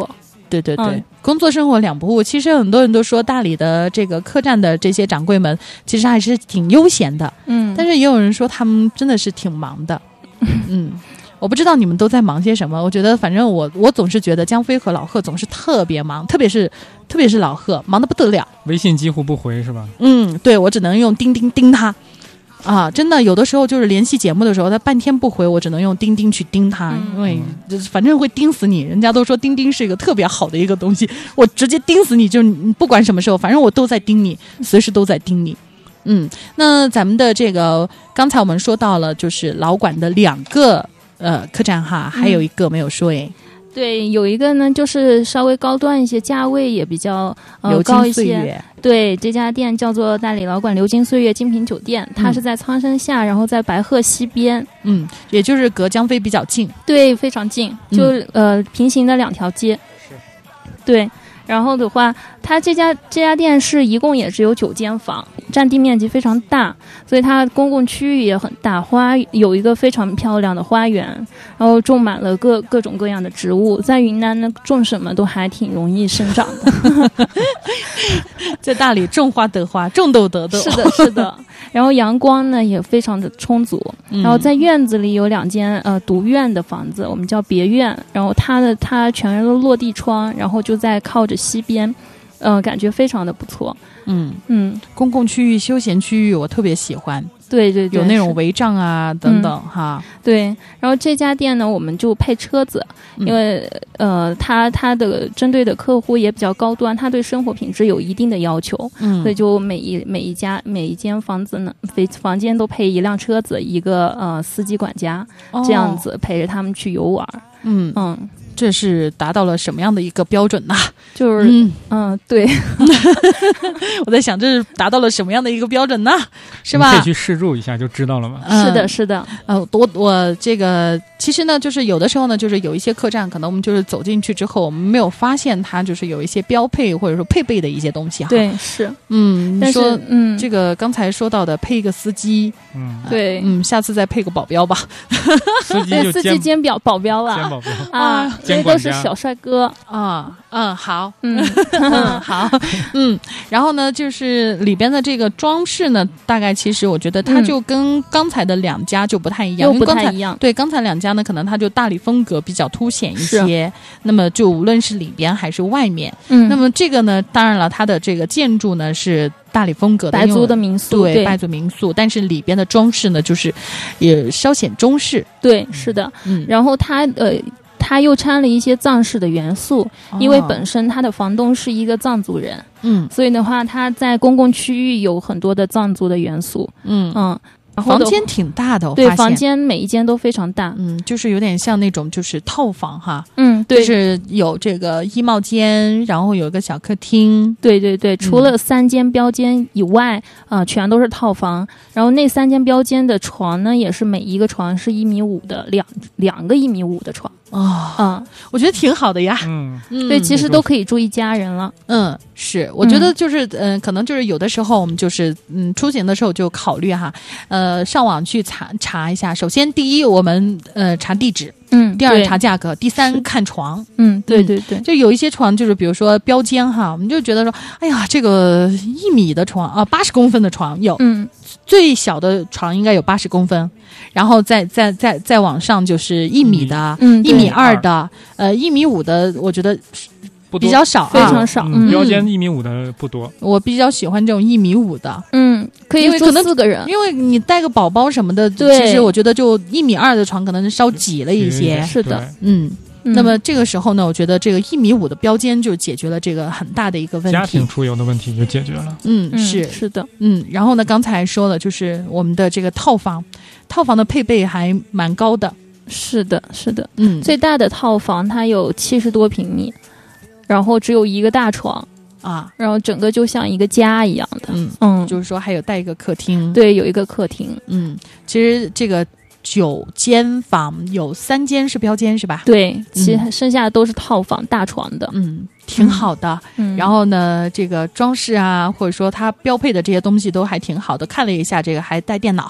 Speaker 3: 对对对、
Speaker 5: 嗯，
Speaker 3: 工作生活两不误。其实很多人都说大理的这个客栈的这些掌柜们其实还是挺悠闲的，
Speaker 5: 嗯，
Speaker 3: 但是也有人说他们真的是挺忙的。嗯，我不知道你们都在忙些什么。我觉得反正我我总是觉得江飞和老贺总是特别忙，特别是特别是老贺忙得不得了，
Speaker 4: 微信几乎不回是吧？
Speaker 3: 嗯，对，我只能用钉钉钉他啊，真的有的时候就是联系节目的时候他半天不回，我只能用钉钉去钉他、
Speaker 5: 嗯、
Speaker 3: 因为反正会钉死你。人家都说钉钉是一个特别好的一个东西，我直接钉死你，就是你不管什么时候反正我都在钉你，随时都在钉你。嗯，那咱们的这个刚才我们说到了就是老馆的两个呃客栈哈，还有一个没有说诶、嗯
Speaker 5: 对，有一个呢，就是稍微高端一些，价位也比较呃高一些。对，这家店叫做大理老馆流金岁月精品酒店，它是在苍山下，然后在白鹤西边，
Speaker 3: 嗯，也就是隔江飞比较近。
Speaker 5: 对，非常近，就、嗯、呃平行的两条街。
Speaker 4: 是。
Speaker 5: 对。然后的话，它这家这家店是一共也只有九间房，占地面积非常大，所以它公共区域也很大，花有一个非常漂亮的花园，然后种满了各各种各样的植物。在云南呢，种什么都还挺容易生长的。
Speaker 3: 在大理种花得花，种豆得豆。
Speaker 5: 是的，是的。然后阳光呢也非常的充足，然后在院子里有两间呃独院的房子，我们叫别院，然后它的它全是落地窗，然后就在靠着西边，呃，感觉非常的不错。
Speaker 3: 嗯
Speaker 5: 嗯，
Speaker 3: 公共区域、休闲区域我特别喜欢。
Speaker 5: 对对对，
Speaker 3: 有那种违章啊等等、嗯、哈。
Speaker 5: 对，然后这家店呢，我们就配车子，因为、嗯、呃，它它的针对的客户也比较高端，它对生活品质有一定的要求，嗯，所以就每一每一家每一间房子呢，房间都配一辆车子，一个呃司机管家、哦，这样子陪着他们去游玩。嗯嗯。
Speaker 3: 这是达到了什么样的一个标准呢？
Speaker 5: 就是嗯嗯，对。
Speaker 3: 我在想这是达到了什么样的一个标准呢？是吧？
Speaker 4: 可以去试住一下就知道了嘛。
Speaker 5: 嗯、是的，是的。
Speaker 3: 呃，我我这个其实呢，就是有的时候呢，就是有一些客栈，可能我们就是走进去之后，我们没有发现它就是有一些标配或者说配备的一些东西哈。
Speaker 5: 对，是。
Speaker 3: 嗯，你说
Speaker 5: 嗯，
Speaker 3: 这个刚才说到的配一个司机，
Speaker 4: 嗯，
Speaker 5: 对，
Speaker 3: 嗯，下次再配个保镖吧。
Speaker 4: 司机就
Speaker 5: 司机兼保保镖了，
Speaker 4: 兼保镖
Speaker 5: 啊。因为都是小帅哥
Speaker 3: 啊，嗯，好，
Speaker 5: 嗯
Speaker 3: 嗯，好，嗯，然后呢，就是里边的这个装饰呢，大概其实我觉得它就跟刚才的两家就不太一样，
Speaker 5: 又不太一样。
Speaker 3: 对，刚才两家呢，可能它就大理风格比较凸显一些。那么就无论是里边还是外面，嗯，那么这个呢，当然了，它的这个建筑呢是大理风格的
Speaker 5: 白族的民宿，
Speaker 3: 对，白族民宿，但是里边的装饰呢，就是也稍显中式。
Speaker 5: 对，是的，嗯，然后它呃。他又掺了一些藏式的元素，因为本身他的房东是一个藏族人，嗯，所以的话他在公共区域有很多的藏族的元素，嗯嗯。
Speaker 3: 房间挺大的，我发
Speaker 5: 对，
Speaker 3: 现
Speaker 5: 房间每一间都非常大，
Speaker 3: 嗯，就是有点像那种就是套房哈，
Speaker 5: 嗯，对，
Speaker 3: 就是有这个衣帽间，然后有一个小客厅，
Speaker 5: 对对对，除了三间标间以外，啊、嗯呃，全都是套房。然后那三间标间的床呢，也是每一个床是一米五的，两两个一米五的床。
Speaker 3: 哦，
Speaker 5: 嗯，
Speaker 3: 我觉得挺好的呀。
Speaker 4: 嗯，
Speaker 5: 对，其实都可以住一家人了。
Speaker 3: 嗯，是，我觉得就是嗯、呃，可能就是有的时候我们就是嗯出行的时候就考虑哈，呃，上网去查查一下。首先，第一，我们呃查地址。
Speaker 5: 嗯，
Speaker 3: 第二查价格，第三看床。
Speaker 5: 嗯，对对对，
Speaker 3: 就有一些床就是比如说标间哈，我们就觉得说，哎呀，这个一米的床啊，八十公分的床有，嗯，最小的床应该有八十公分，然后再再再再往上就是一米的，嗯，一米二的，呃，一米五的，我觉得比较少、啊，
Speaker 5: 非常少。
Speaker 4: 嗯，标间一米五的不多。
Speaker 3: 我比较喜欢这种一米五的，
Speaker 5: 嗯，可以住四个人，
Speaker 3: 因为你带个宝宝什么的，其实我觉得就一米二的床可能稍挤了一些。
Speaker 5: 是的，
Speaker 3: 嗯。那么这个时候呢，我觉得这个一米五的标间就解决了这个很大的一个问题，
Speaker 4: 家庭出游的问题就解决了。
Speaker 3: 嗯，是
Speaker 5: 是的，
Speaker 3: 嗯。然后呢，刚才说了，就是我们的这个套房，套房的配备还蛮高的。
Speaker 5: 是的，是的，
Speaker 3: 嗯，
Speaker 5: 最大的套房它有七十多平米，然后只有一个大床
Speaker 3: 啊，
Speaker 5: 然后整个就像一个家一样的。
Speaker 3: 嗯嗯，就是说还有带一个客厅，
Speaker 5: 对，有一个客厅。
Speaker 3: 嗯，其实这个。九间房有三间是标间是吧？
Speaker 5: 对，其实剩下的都是套房、嗯、大床的，
Speaker 3: 嗯，挺好的。
Speaker 5: 嗯，
Speaker 3: 然后呢，这个装饰啊，或者说它标配的这些东西都还挺好的。看了一下，这个还带电脑，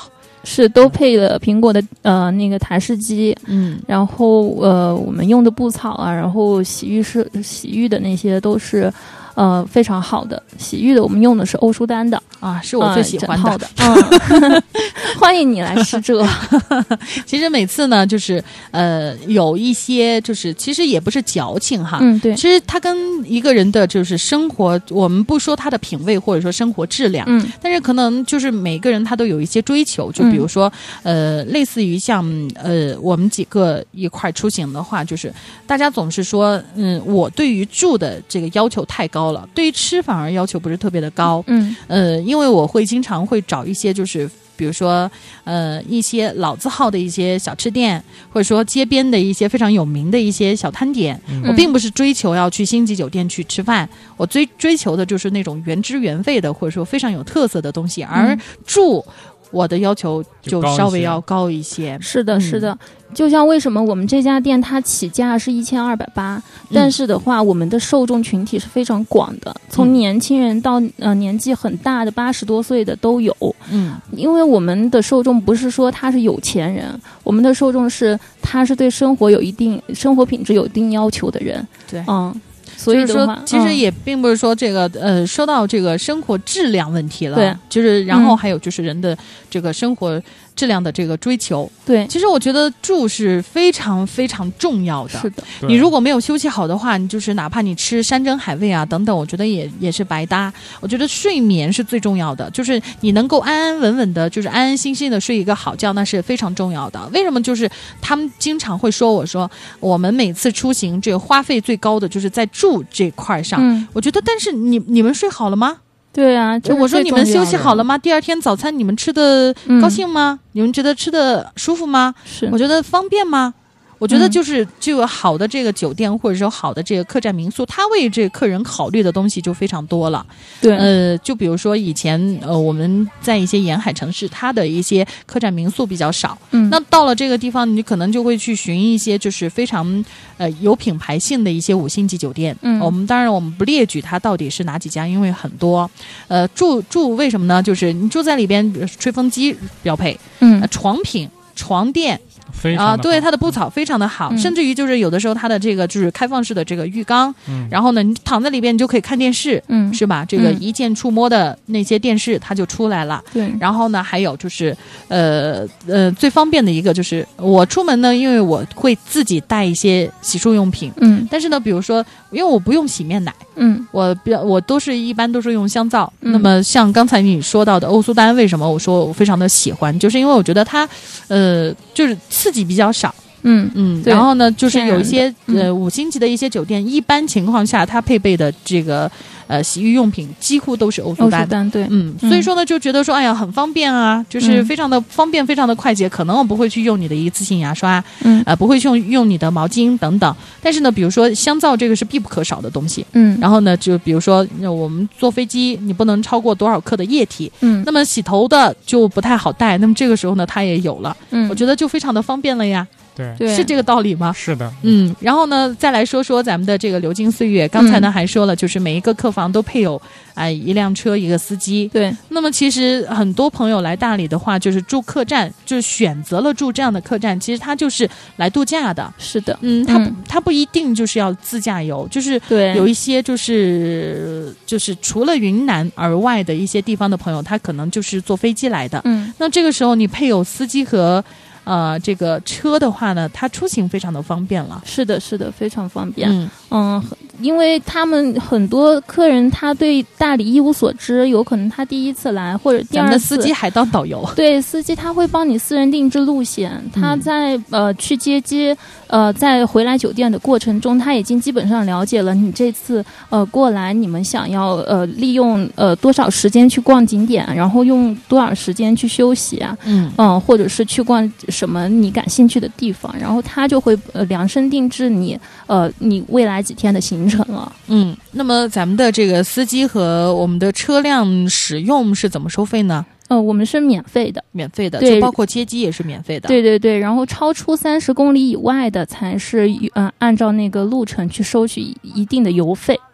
Speaker 5: 是都配了苹果的呃那个台式机，
Speaker 3: 嗯，
Speaker 5: 然后呃我们用的布草啊，然后洗浴是洗浴的那些都是呃非常好的。洗浴的我们用的是欧舒丹的
Speaker 3: 啊，是我最喜欢的。
Speaker 5: 呃、嗯，欢迎你来试这。
Speaker 3: 其实每次呢，就是呃有一些就是其实也不是矫情哈，
Speaker 5: 嗯，对，
Speaker 3: 其实它跟一个人的就是生活，我们不说他的品味或者说生活质量，
Speaker 5: 嗯，
Speaker 3: 但是可能就是每个人他都有一些追求，就比如说、嗯、呃类似于像呃我们几个一块出行的话，就是大家总是说嗯我对于住的这个要求太高了，对于吃反而要求不是特别的高，
Speaker 5: 嗯
Speaker 3: 呃因为我会经常会找一些就是比如说呃一些老字号的一些小吃店，或者说街边的一些非常有名的一些小摊点、嗯、我并不是追求要去星级酒店去吃饭，我追追求的就是那种原汁原味的或者说非常有特色的东西，而住我的要求就稍微要高一些。
Speaker 5: 是的是的、嗯、就像为什么我们这家店它起价是一千二百八，但是的话、嗯、我们的受众群体是非常广的，从年轻人到呃年纪很大的八十多岁的都有。嗯，因为我们的受众不是说他是有钱人，我们的受众是他是对生活有一定生活品质有一定要求的人。
Speaker 3: 对，
Speaker 5: 嗯，所以的话、
Speaker 3: 就是说其实也并不是说这个、嗯、呃说到这个生活质量问题了，
Speaker 5: 对，
Speaker 3: 就是然后还有就是人的这个生活质量的这个追求。
Speaker 5: 对，
Speaker 3: 其实我觉得住是非常非常重要的。
Speaker 5: 是的，
Speaker 3: 你如果没有休息好的话，你就是哪怕你吃山珍海味啊等等，我觉得也也是白搭。我觉得睡眠是最重要的，就是你能够安安稳稳的，就是安安心心的睡一个好觉，那是非常重要的。为什么？就是他们经常会说我说我们每次出行这个花费最高的就是在住这块上、嗯、我觉得但是你你们睡好了吗？
Speaker 5: 对啊，
Speaker 3: 我说你们休息好了吗？第二天早餐你们吃的高兴吗、嗯、你们觉得吃的舒服吗？
Speaker 5: 是，
Speaker 3: 我觉得方便吗？我觉得就是就有好的这个酒店或者说好的这个客栈民宿，他为这个客人考虑的东西就非常多了。
Speaker 5: 对，
Speaker 3: 呃，就比如说以前呃我们在一些沿海城市，它的一些客栈民宿比较少，嗯，那到了这个地方，你可能就会去寻一些就是非常呃有品牌性的一些五星级酒店。嗯，我们当然我们不列举它到底是哪几家，因为很多。呃，住住为什么呢？就是你住在里边，吹风机标配，嗯，呃、床品、床垫。啊，对，它的布草非常的好、嗯、甚至于就是有的时候它的这个就是开放式的这个浴缸、嗯、然后呢你躺在里边你就可以看电视，嗯，是吧？这个一键触摸的那些电视它就出来了。对，然后呢还有就是呃呃最方便的一个就是我出门呢，因为我会自己带一些洗漱用品，嗯，但是呢比如说因为我不用洗面奶，嗯，我比较我都是一般都是用香皂、嗯、那么像刚才你说到的欧舒丹，为什么我说我非常的喜欢，就是因为我觉得它呃就是刺激比较少。嗯嗯，然后呢，就是有一些呃五星级的一些酒店，一般情况下它配备的这个呃洗浴用品几乎都是欧舒丹。欧舒丹，对，嗯，所以说呢，就觉得说，哎呀，很方便啊，就是非常的方便，非常的快捷。可能我不会去用你的一次性牙刷，嗯，呃，不会去用用你的毛巾等等。但是呢，比如说香皂这个是必不可少的东西，嗯，然后呢，就比如说我们坐飞机，你不能超过多少克的液体，嗯，那么洗头的就不太好带，那么这个时候呢，它也有了，嗯，我觉得就非常的方便了呀。
Speaker 4: 对，
Speaker 3: 是这个道理吗？
Speaker 4: 是的，
Speaker 3: 嗯，然后呢，再来说说咱们的这个流金岁月。刚才呢、嗯、还说了，就是每一个客房都配有啊、呃、一辆车一个司机。对，那么其实很多朋友来大理的话，就是住客栈，就是选择了住这样的客栈，其实他就是来度假的。是的，嗯，他嗯他不一定就是要自驾游，就是有一些就是就是除了云南而外的一些地方的朋友，他可能就是坐飞机来的。嗯，那这个时候你配有司机和呃，这个车的话呢，它出行非常的方便了。是的，是的，非常方便。嗯嗯，因为他们很多客人他对大理一无所知，有可能他第一次来或者第二次，咱们的司机还当导游。对，司机他会帮你私人定制路线，他在、嗯、呃去接机，呃在回来酒店的过程中，他已经基本上了解了你这次呃过来，你们想要呃利用呃多少时间去逛景点，然后用多少时间去休息啊，嗯嗯、呃，或者是去逛什么你感兴趣的地方，然后他就会呃量身定制你呃你未来几天的行程了。嗯，那么咱们的这个司机和我们的车辆使用是怎么收费呢？呃，我们是免费的，免费的，就包括接机也是免费的。对对对，然后超出三十公里以外的才是呃按照那个路程去收取一定的油费。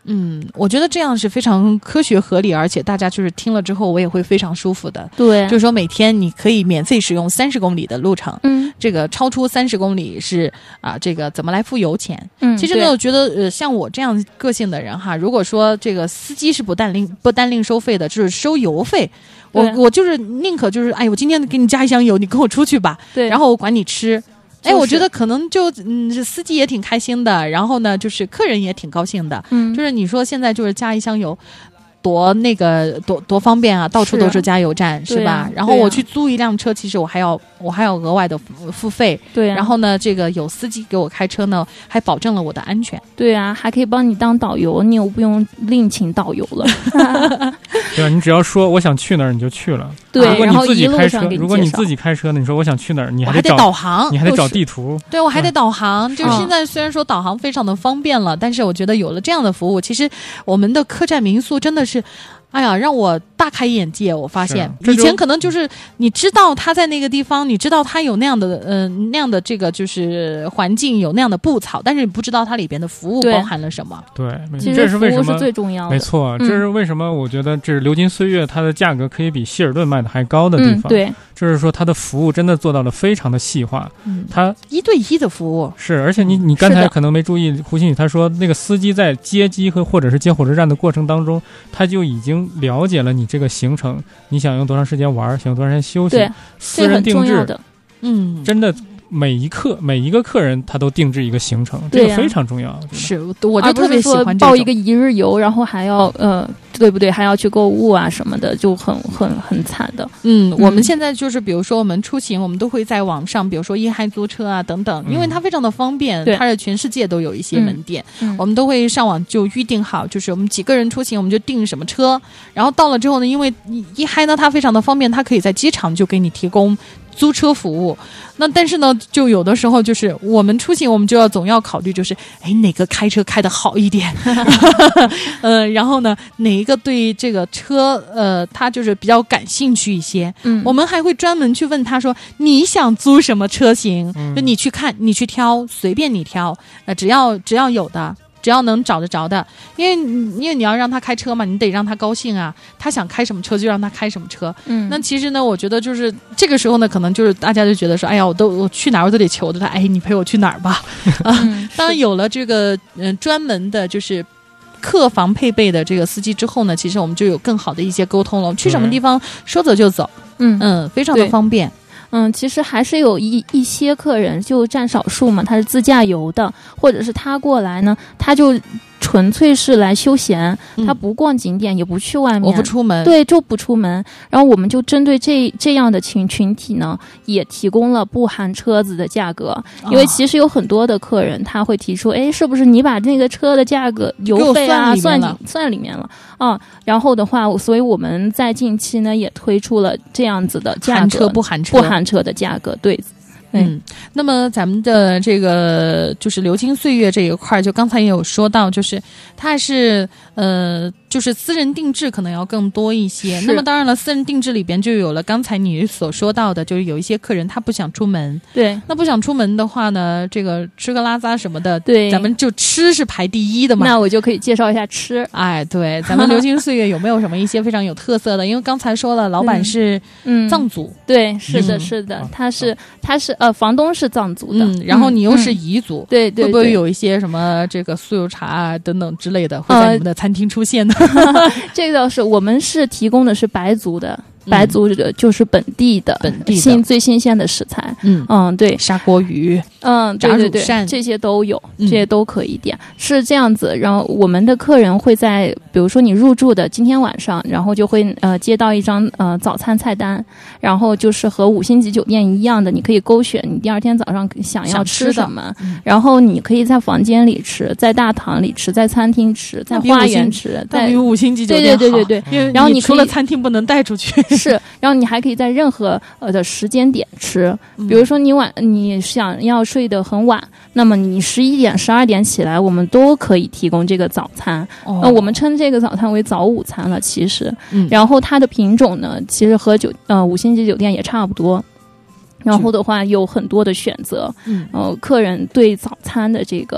Speaker 3: 嗯，我觉得这样是非常科学合理，而且大家就是听了之后我也会非常舒服的。
Speaker 5: 对，
Speaker 3: 就是说每天你可以免费使用三十公里的路程，
Speaker 5: 嗯，
Speaker 3: 这个超出三十公里是啊，这个怎么来付油钱？
Speaker 5: 嗯，
Speaker 3: 其实呢，我觉得呃，像我这样个性的人哈，如果说这个司机是不单另不单另收费的，就是收油费。我我就是宁可就是哎，我今天给你加一箱油，你跟我出去吧，
Speaker 5: 对，
Speaker 3: 然后我管你吃。哎，
Speaker 5: 就是、
Speaker 3: 我觉得可能就嗯，司机也挺开心的，然后呢，就是客人也挺高兴的。
Speaker 5: 嗯，
Speaker 3: 就是你说现在就是加一箱油，多那个多多方便啊，到处都是加油站， 是, 是吧？
Speaker 5: 啊、
Speaker 3: 然后我去租一辆车，其实我还要我还要额外的付付费。
Speaker 5: 对、啊，
Speaker 3: 然后呢，这个有司机给我开车呢，还保证了我的安全。
Speaker 5: 对啊，还可以帮你当导游，你又不用另请导游了。
Speaker 4: 对啊，你只要说我想去哪儿，你就去了。
Speaker 5: 对，
Speaker 4: 如果你自己开车，
Speaker 5: 你
Speaker 4: 如果你自己开车呢，你说我想去哪儿，你
Speaker 3: 还
Speaker 4: 得找
Speaker 3: 导航，
Speaker 4: 你还得找地图。
Speaker 3: 对，我还得导航。
Speaker 5: 嗯、
Speaker 3: 就是现在虽然说导航非常的方便了，但是我觉得有了这样的服务，其实我们的客栈民宿真的是。哎呀，让我大开眼界！我发现以前可能就是你知道他在那个地方，你知道他有那样的嗯、呃、那样的这个就是环境，有那样的布草，但是你不知道它里边的服务包含了什么。
Speaker 4: 对，
Speaker 5: 其实
Speaker 4: 这是为什么
Speaker 5: 服务是最重要的。
Speaker 4: 没错，这是为什么？我觉得这是流金岁月，它的价格可以比希尔顿卖的还高的地方。
Speaker 5: 嗯、对，
Speaker 4: 就是说它的服务真的做到了非常的细化。
Speaker 3: 嗯，
Speaker 4: 它
Speaker 3: 一对一的服务
Speaker 4: 是，而且你你刚才可能没注意，胡鑫宇他说那个司机在接机和或者是接火车站的过程当中，他就已经了解了你。你这个行程，你想用多长时间玩，想用多长时间休息？
Speaker 5: 对，
Speaker 4: 私人定制
Speaker 5: 的，
Speaker 3: 嗯，
Speaker 4: 真的每一客每一个客人他都定制一个行程，这个非常重要。
Speaker 3: 是，我就特别喜欢这种
Speaker 5: 报一个一日游，然后还要呃，对不对？还要去购物啊什么的，就很很很惨的。
Speaker 3: 嗯，我们现在就是比如说我们出行，我们都会在网上，比如说一嗨租车啊等等，因为它非常的方便，
Speaker 5: 嗯、
Speaker 3: 它是全世界都有一些门店，
Speaker 5: 嗯、
Speaker 3: 我们都会上网就预定好，就是我们几个人出行，我们就订什么车，然后到了之后呢，因为一嗨呢它非常的方便，它可以在机场就给你提供租车服务。那但是呢，就有的时候就是我们出行，我们就要总要考虑，就是哎哪个开车开得好一点，呃，然后呢哪一个对这个车呃他就是比较感兴趣一些，
Speaker 5: 嗯，
Speaker 3: 我们还会专门去问他说你想租什么车型，
Speaker 4: 嗯、
Speaker 3: 就你去看你去挑，随便你挑，呃只要只要有的。只要能找得着的，因为因为你要让他开车嘛，你得让他高兴啊，他想开什么车就让他开什么车。
Speaker 5: 嗯，
Speaker 3: 那其实呢，我觉得就是这个时候呢，可能就是大家就觉得说，哎呀，我都我去哪儿我都得求着他，哎，你陪我去哪儿吧。啊，
Speaker 5: 嗯、
Speaker 3: 当然有了这个嗯、呃、专门的，就是客房配备的这个司机之后呢，其实我们就有更好的一些沟通了。去什么地方说走就走，
Speaker 5: 嗯
Speaker 3: 嗯，非常的方便。
Speaker 5: 嗯，其实还是有一一些客人就占少数嘛，他是自驾游的，或者是他过来呢，他就纯粹是来休闲，
Speaker 3: 嗯、
Speaker 5: 他不逛景点，也不去外面，
Speaker 3: 我不出门，
Speaker 5: 对，就不出门。然后我们就针对这这样的群群体呢，也提供了不含车子的价格，因为其实有很多的客人他会提出，哎，是不是你把那个车的价格油费啊算里算里面了啊？然后的话，所以我们在近期呢也推出了这样子的价格，
Speaker 3: 含车不含车
Speaker 5: 不含车的价格，对。
Speaker 3: 嗯，那么咱们的这个就是流金岁月这一块，就刚才也有说到，就是它是呃，就是私人定制可能要更多一些。那么当然了，私人定制里边就有了刚才你所说到的，就是有一些客人他不想出门，
Speaker 5: 对，
Speaker 3: 那不想出门的话呢，这个吃个拉撒什么的，
Speaker 5: 对，
Speaker 3: 咱们就吃是排第一的嘛。
Speaker 5: 那我就可以介绍一下吃。
Speaker 3: 哎，对，咱们流金岁月有没有什么一些非常有特色的？因为刚才说了，老板是
Speaker 5: 嗯
Speaker 3: 藏族，
Speaker 5: 嗯、对，是的，是的，
Speaker 4: 嗯、
Speaker 5: 他是他是。呃，房东是藏族的，
Speaker 3: 嗯，然后你又是彝族，
Speaker 5: 嗯、对, 对对，
Speaker 3: 会不会有一些什么这个酥油茶啊等等之类的会在你们的餐厅出现呢？
Speaker 5: 呃、这个倒是，我们是提供的是白族的。白族就是本地的、
Speaker 3: 本地的
Speaker 5: 新最新鲜的食材，
Speaker 3: 嗯
Speaker 5: 嗯，对，
Speaker 3: 砂锅鱼，
Speaker 5: 嗯，
Speaker 3: 炸乳扇，
Speaker 5: 这些都有，
Speaker 3: 嗯、
Speaker 5: 这些都可以点。是这样子，然后我们的客人会在，比如说你入住的今天晚上，然后就会呃接到一张呃早餐菜单，然后就是和五星级酒店一样的，你可以勾选你第二天早上想要吃什么，
Speaker 3: 嗯、
Speaker 5: 然后你可以在房间里吃，在大堂里吃，在餐厅吃，在花园吃，在
Speaker 3: 比五星级酒店好，
Speaker 5: 对对对对对，
Speaker 3: 然后你除了餐厅不能带出去，
Speaker 5: 是，然后你还可以在任何呃的时间点吃，比如说你晚你想要睡得很晚，那么你十一点、十二点起来，我们都可以提供这个早餐。
Speaker 3: 哦、
Speaker 5: 呃，我们称这个早餐为早午餐了，其实。
Speaker 3: 嗯、
Speaker 5: 然后它的品种呢，其实和酒呃五星级酒店也差不多。然后的话有很多的选择，
Speaker 3: 嗯，
Speaker 5: 呃，客人对早餐的这个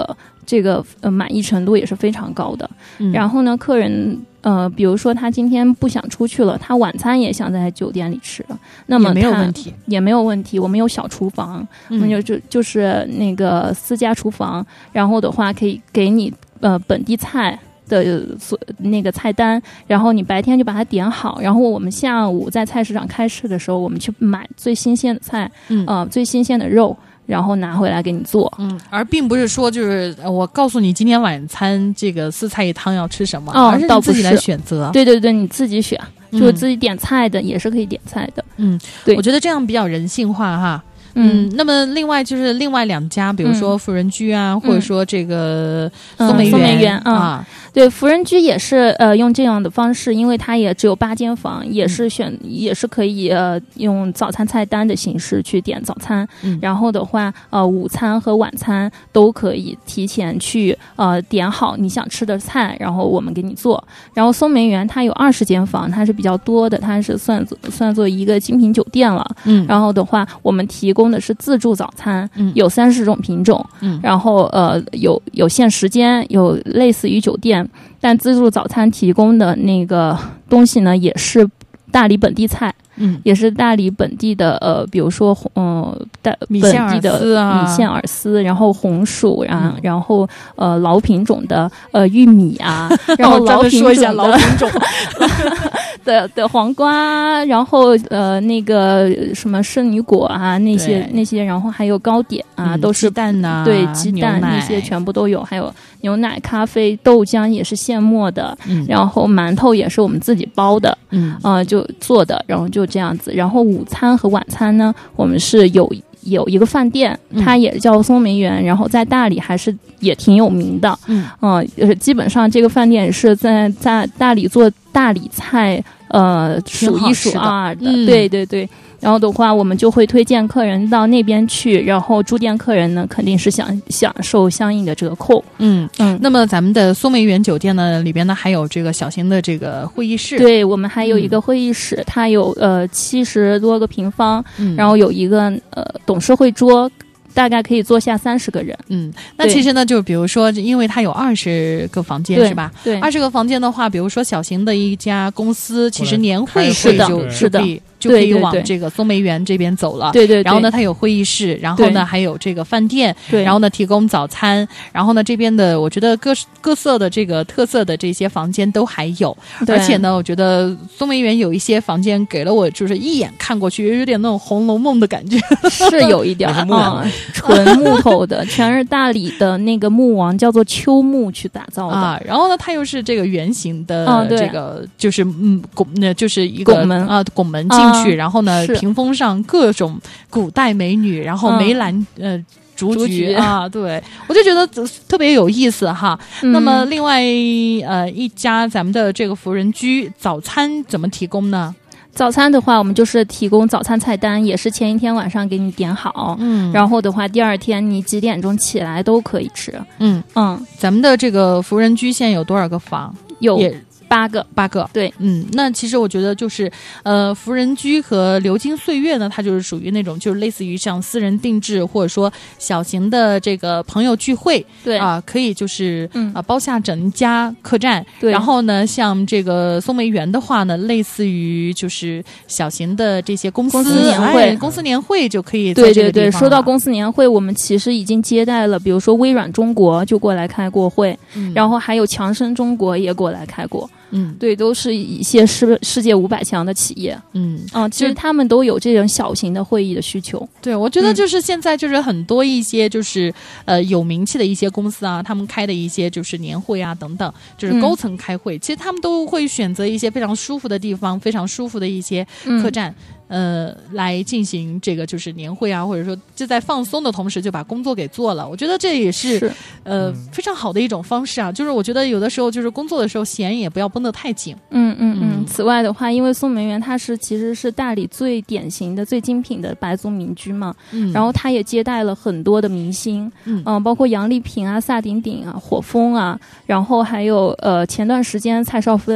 Speaker 5: 这个呃满意程度也是非常高的。
Speaker 3: 嗯、
Speaker 5: 然后呢，客人呃，比如说他今天不想出去了，他晚餐也想在酒店里吃了，那么
Speaker 3: 也没有问题，
Speaker 5: 也没有问题。我们有小厨房，嗯，就就就是那个私家厨房，然后的话可以给你呃本地菜的所那个菜单，然后你白天就把它点好，然后我们下午在菜市场开市的时候，我们去买最新鲜的菜，嗯，呃，最新鲜的肉。然后拿回来给你做，
Speaker 3: 嗯，而并不是说就是我告诉你今天晚餐这个四菜一汤要吃什么，
Speaker 5: 哦，
Speaker 3: 而是你自己来选择。
Speaker 5: 对对对，你自己选，就是自己点菜的、嗯、也是可以点菜的。
Speaker 3: 嗯，对，我觉得这样比较人性化哈。嗯，那么另外就是另外两家，比如说福人居啊，
Speaker 5: 嗯、
Speaker 3: 或者说这个松梅园、
Speaker 5: 嗯、松梅园啊。
Speaker 3: 啊
Speaker 5: 对，福人居也是呃用这样的方式，因为它也只有八间房，也是选、嗯、也是可以呃用早餐菜单的形式去点早餐，嗯、然后的话呃午餐和晚餐都可以提前去呃点好你想吃的菜，然后我们给你做。然后松梅园它有二十间房，它是比较多的，它是算作算作一个精品酒店了。嗯，然后的话我们提供的是自助早餐，嗯、有三十种品种，嗯，然后呃有有限时间，有类似于酒店。但自助早餐提供的那个东西呢，也是大理本地菜，嗯，也是大理本地的呃，比如说呃，大
Speaker 3: 米
Speaker 5: 线
Speaker 3: 本地的
Speaker 5: 米线饵丝，然后红薯，然后、嗯、然后呃老品种的呃玉米啊，然后老品种的
Speaker 3: 老品种
Speaker 5: 的的黄瓜，然后呃那个什么圣女果啊那些那些，然后还有糕点啊，
Speaker 3: 嗯、
Speaker 5: 都是
Speaker 3: 鸡蛋呐、啊，
Speaker 5: 对鸡蛋那些全部都有，还有牛奶、咖啡、豆浆也是现磨的，嗯、然后馒头也是我们自己包的，嗯呃就做的，然后就这样子。然后午餐和晚餐呢，我们是有有一个饭店，它也叫松梅园，然后在大理还是也挺有名的，嗯呃基本上这个饭店是在在大理做大理菜。呃，数一数二的，嗯、对对对。然后的话，我们就会推荐客人到那边去，然后住店客人呢，肯定是想享受相应的折扣。
Speaker 3: 嗯嗯。那么咱们的松梅园酒店呢，里边呢还有这个小型的这个会议室。
Speaker 5: 对，我们还有一个会议室，嗯、它有呃七十多个平方，嗯、然后有一个呃董事会桌。大概可以坐下三十个人。
Speaker 3: 嗯，那其实呢，就比如说，因为它有二十个房间，是吧？
Speaker 5: 对，
Speaker 3: 二十个房间的话，比如说小型的一家公司，其实年会
Speaker 5: 是的，
Speaker 3: 是的。就可以往这个松梅园这边走了，
Speaker 5: 对 对, 对。
Speaker 3: 然后呢，它有会议室，然后呢还有这个饭店，
Speaker 5: 对。
Speaker 3: 然后呢提供早餐，然后呢这边的我觉得各各色的这个特色的这些房间都还有，而且呢，我觉得松梅园有一些房间给了我就是一眼看过去有点那种《红楼梦》的感觉，
Speaker 5: 是有一点啊，纯木头的，全是大理的那个木王叫做秋木去打造的
Speaker 3: 啊。然后呢，它又是这个圆形的，
Speaker 5: 啊、
Speaker 3: 这个就是嗯拱，那就是一个
Speaker 5: 拱门
Speaker 3: 啊拱门进。去，然后呢，屏风上各种古代美女，然后梅兰、嗯、呃竹菊啊，对，我就觉得特别有意思哈。嗯、那么另外呃一家咱们的这个福人居早餐怎么提供呢？
Speaker 5: 早餐的话，我们就是提供早餐菜单，也是前一天晚上给你点好，嗯，然后的话，第二天你几点钟起来都可以吃，
Speaker 3: 嗯嗯。咱们的这个福人居现在有多少个房？
Speaker 5: 有。八个，
Speaker 3: 八个，
Speaker 5: 对，
Speaker 3: 嗯，那其实我觉得就是，呃，福人居和流金岁月呢，它就是属于那种就是类似于像私人定制或者说小型的这个朋友聚会，
Speaker 5: 对
Speaker 3: 啊、呃，可以就是啊、呃、包下整家客栈，
Speaker 5: 对。
Speaker 3: 然后呢，像这个松梅园的话呢，类似于就是小型的这些公司
Speaker 5: 公司年会、
Speaker 3: 哎，公司年会就可以在这个地方。
Speaker 5: 对对对，说到公司年会，我们其实已经接待了，比如说微软中国就过来开过会，嗯、然后还有强生中国也过来开过。嗯，对，都是一些世世界五百强的企业，嗯啊，其实他们都有这种小型的会议的需求。
Speaker 3: 对，我觉得就是现在就是很多一些就是、嗯、呃有名气的一些公司啊，他们开的一些就是年会啊等等，就是高层开会，嗯、其实他们都会选择一些非常舒服的地方，非常舒服的一些客栈。嗯呃，来进行这个就是年会啊，或者说就在放松的同时就把工作给做了。我觉得这也是, 是呃、嗯、非常好的一种方式啊。就是我觉得有的时候就是工作的时候弦也不要绷得太紧。
Speaker 5: 嗯嗯嗯。此外的话，因为松梅园它是其实是大理最典型的、最精品的白族民居嘛，嗯，然后它也接待了很多的明星，嗯、呃，包括杨丽萍啊、萨顶顶啊、火风啊，然后还有呃前段时间蔡少芬。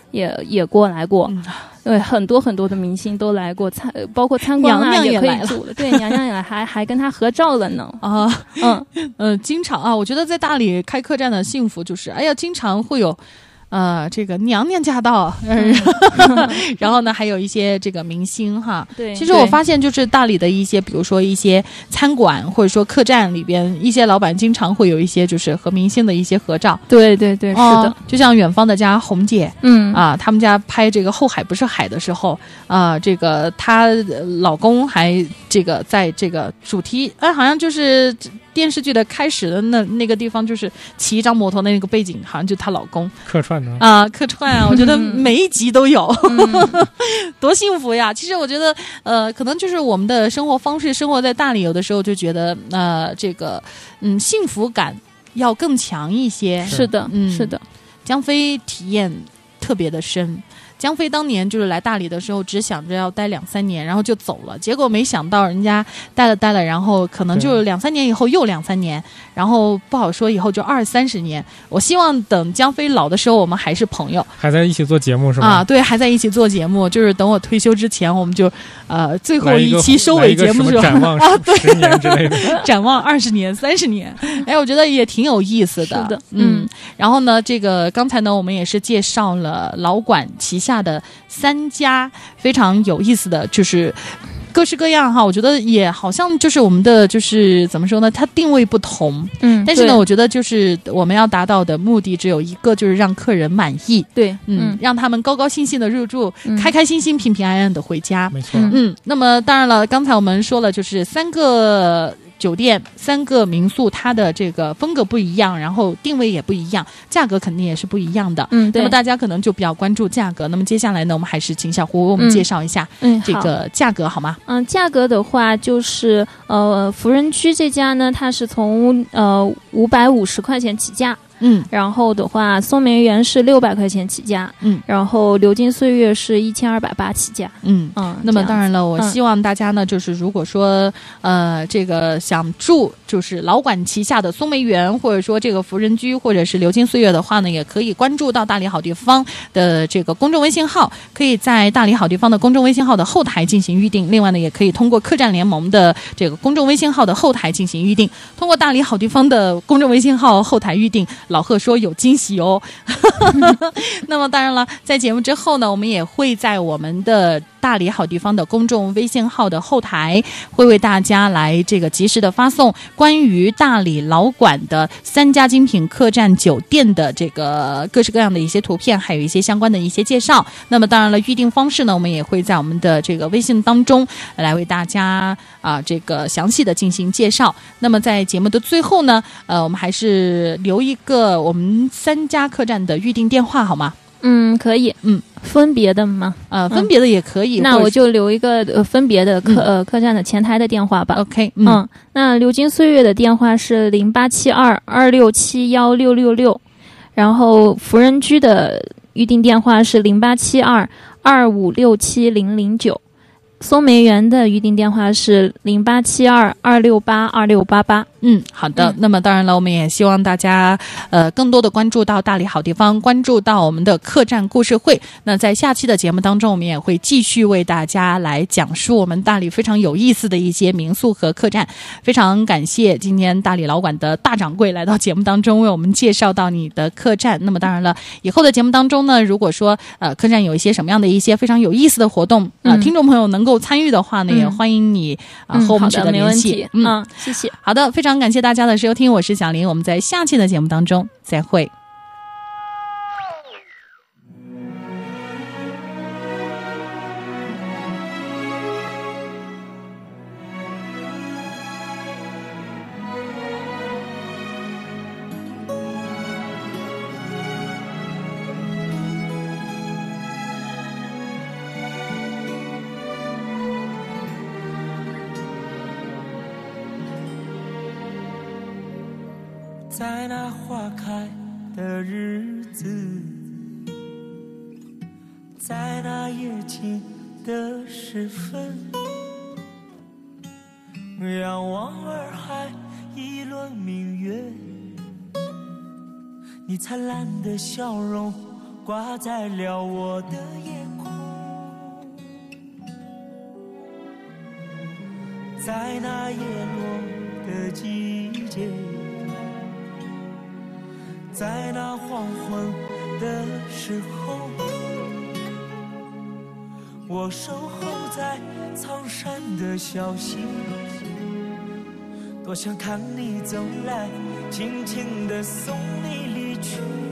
Speaker 5: 也也过来过。
Speaker 3: 嗯
Speaker 5: 对，很多很多的明星都来过参，包括参观啊，
Speaker 3: 娘娘也
Speaker 5: 也可
Speaker 3: 来了
Speaker 5: 以住的。对，娘娘也来，还还跟他合照了呢。
Speaker 3: 啊，
Speaker 5: 嗯，
Speaker 3: 呃，经常啊，我觉得在大理开客栈的幸福就是，哎呀，经常会有。呃，这个娘娘驾到，嗯、然后呢，还有一些这个明星哈。
Speaker 5: 对，
Speaker 3: 其实我发现就是大理的一些，比如说一些餐馆或者说客栈里边，一些老板经常会有一些就是和明星的一些合照。
Speaker 5: 对对对，是的，
Speaker 3: 哦、就像远方的家红姐，
Speaker 5: 嗯
Speaker 3: 啊，他们家拍这个后海不是海的时候，啊，这个她老公还这个在这个主题，哎、啊，好像就是电视剧的开始的那那个地方，就是骑一张摩托的那个背景，好像就是她老公
Speaker 4: 客串的
Speaker 3: 啊，客串啊，我觉得每一集都有，
Speaker 5: 嗯、
Speaker 3: 多幸福呀！其实我觉得，呃，可能就是我们的生活方式，生活在大理，有的时候就觉得，呃，这个，嗯，幸福感要更强一些。
Speaker 5: 是的，
Speaker 3: 嗯，
Speaker 5: 是的，
Speaker 3: 江飞体验特别的深。江飞当年就是来大理的时候，只想着要待两三年，然后就走了。结果没想到人家待了待了，然后可能就两三年以后又两三年，然后不好说以后就二三十年。我希望等江飞老的时候，我们还是朋友，
Speaker 4: 还在一起做节目是吗？
Speaker 3: 啊，对，还在一起做节目。就是等我退休之前，我们就呃最后一期收尾节目的时候，
Speaker 4: 展望十年之类的，
Speaker 3: 展望二十年、三十年。哎，我觉得也挺有意思的。
Speaker 5: 是的，
Speaker 3: 嗯。
Speaker 5: 嗯
Speaker 3: 然后呢，这个刚才呢，我们也是介绍了老馆旗下的三家非常有意思的，就是各式各样哈。我觉得也好像就是我们的就是怎么说呢，它定位不同，
Speaker 5: 嗯，
Speaker 3: 但是呢，我觉得就是我们要达到的目的只有一个，就是让客人满意。
Speaker 5: 对，
Speaker 3: 嗯，
Speaker 5: 嗯
Speaker 3: 让他们高高兴兴的入住，
Speaker 5: 嗯
Speaker 3: 开开心心、平平安安的回家。
Speaker 4: 没错。
Speaker 5: 嗯
Speaker 3: 嗯，那么当然了，刚才我们说了，就是三个酒店、三个民宿，它的这个风格不一样，然后定位也不一样，价格肯定也是不一样的。
Speaker 5: 嗯，对。
Speaker 3: 那么大家可能就比较关注价格。那么接下来呢，我们还是请小胡为我们介绍一下
Speaker 5: 嗯
Speaker 3: 这个价格好吗？
Speaker 5: 嗯，价格的话就是呃，福人区这家呢，它是从呃五百五十块钱起价。
Speaker 3: 嗯，
Speaker 5: 然后的话，松梅园是六百块钱起价，
Speaker 3: 嗯，
Speaker 5: 然后流金岁月是一千二百八起价，
Speaker 3: 嗯
Speaker 5: 嗯。
Speaker 3: 那么当然了，我
Speaker 5: 嗯
Speaker 3: 希望大家呢，就是如果说呃这个想住就是老馆旗下的松梅园，或者说这个福人居，或者是流金岁月的话呢，也可以关注到大理好地方的这个公众微信号，可以在大理好地方的公众微信号的后台进行预定。另外呢，也可以通过客栈联盟的这个公众微信号的后台进行预定。通过大理好地方的公众微信号后台预定。老贺说有惊喜哦。那么当然了，在节目之后呢，我们也会在我们的大理好地方的公众微信号的后台，会为大家来这个及时的发送关于大理老馆的三家精品客栈酒店的这个各式各样的一些图片，还有一些相关的一些介绍。那么当然了，预定方式呢，我们也会在我们的这个微信当中来为大家啊这个详细的进行介绍。那么在节目的最后呢，呃，我们还是留一个我们三家客栈的预定电话好吗？
Speaker 5: 嗯，可以，
Speaker 3: 嗯，
Speaker 5: 分别的吗？
Speaker 3: 呃，分别的也可以。
Speaker 5: 嗯、那我就留一个呃分别的客、嗯、呃客栈的前台的电话吧。
Speaker 3: OK， 嗯，
Speaker 5: 嗯那流金岁月的电话是零八七二二六七幺六六六，然后福人居的预订电话是零八七二二五六七零零九。松梅园的预订电话是零八七二二六八二六八八。
Speaker 3: 嗯，好的、
Speaker 5: 嗯。
Speaker 3: 那么当然了，我们也希望大家呃更多的关注到大理好地方，关注到我们的客栈故事会。那在下期的节目当中，我们也会继续为大家来讲述我们大理非常有意思的一些民宿和客栈。非常感谢今天大理老馆的大掌柜来到节目当中，为我们介绍到你的客栈。那么当然了，以后的节目当中呢，如果说呃客栈有一些什么样的一些非常有意思的活动啊、呃嗯，听众朋友能够参与的话呢，
Speaker 5: 嗯、
Speaker 3: 也欢迎你啊、呃、和我们取得联系。
Speaker 5: 嗯，嗯谢谢。
Speaker 3: 好的，非常感谢大家的收听，我是小林，我们在下期的节目当中再会。
Speaker 1: 在那花开的日子，在那夜静的时分，仰望洱海一轮明月，你灿烂的笑容挂在了我的夜空。在那叶落的季节，在那黄昏的时候，我守候在苍山的小溪，多想看你走来，轻轻地送你离去。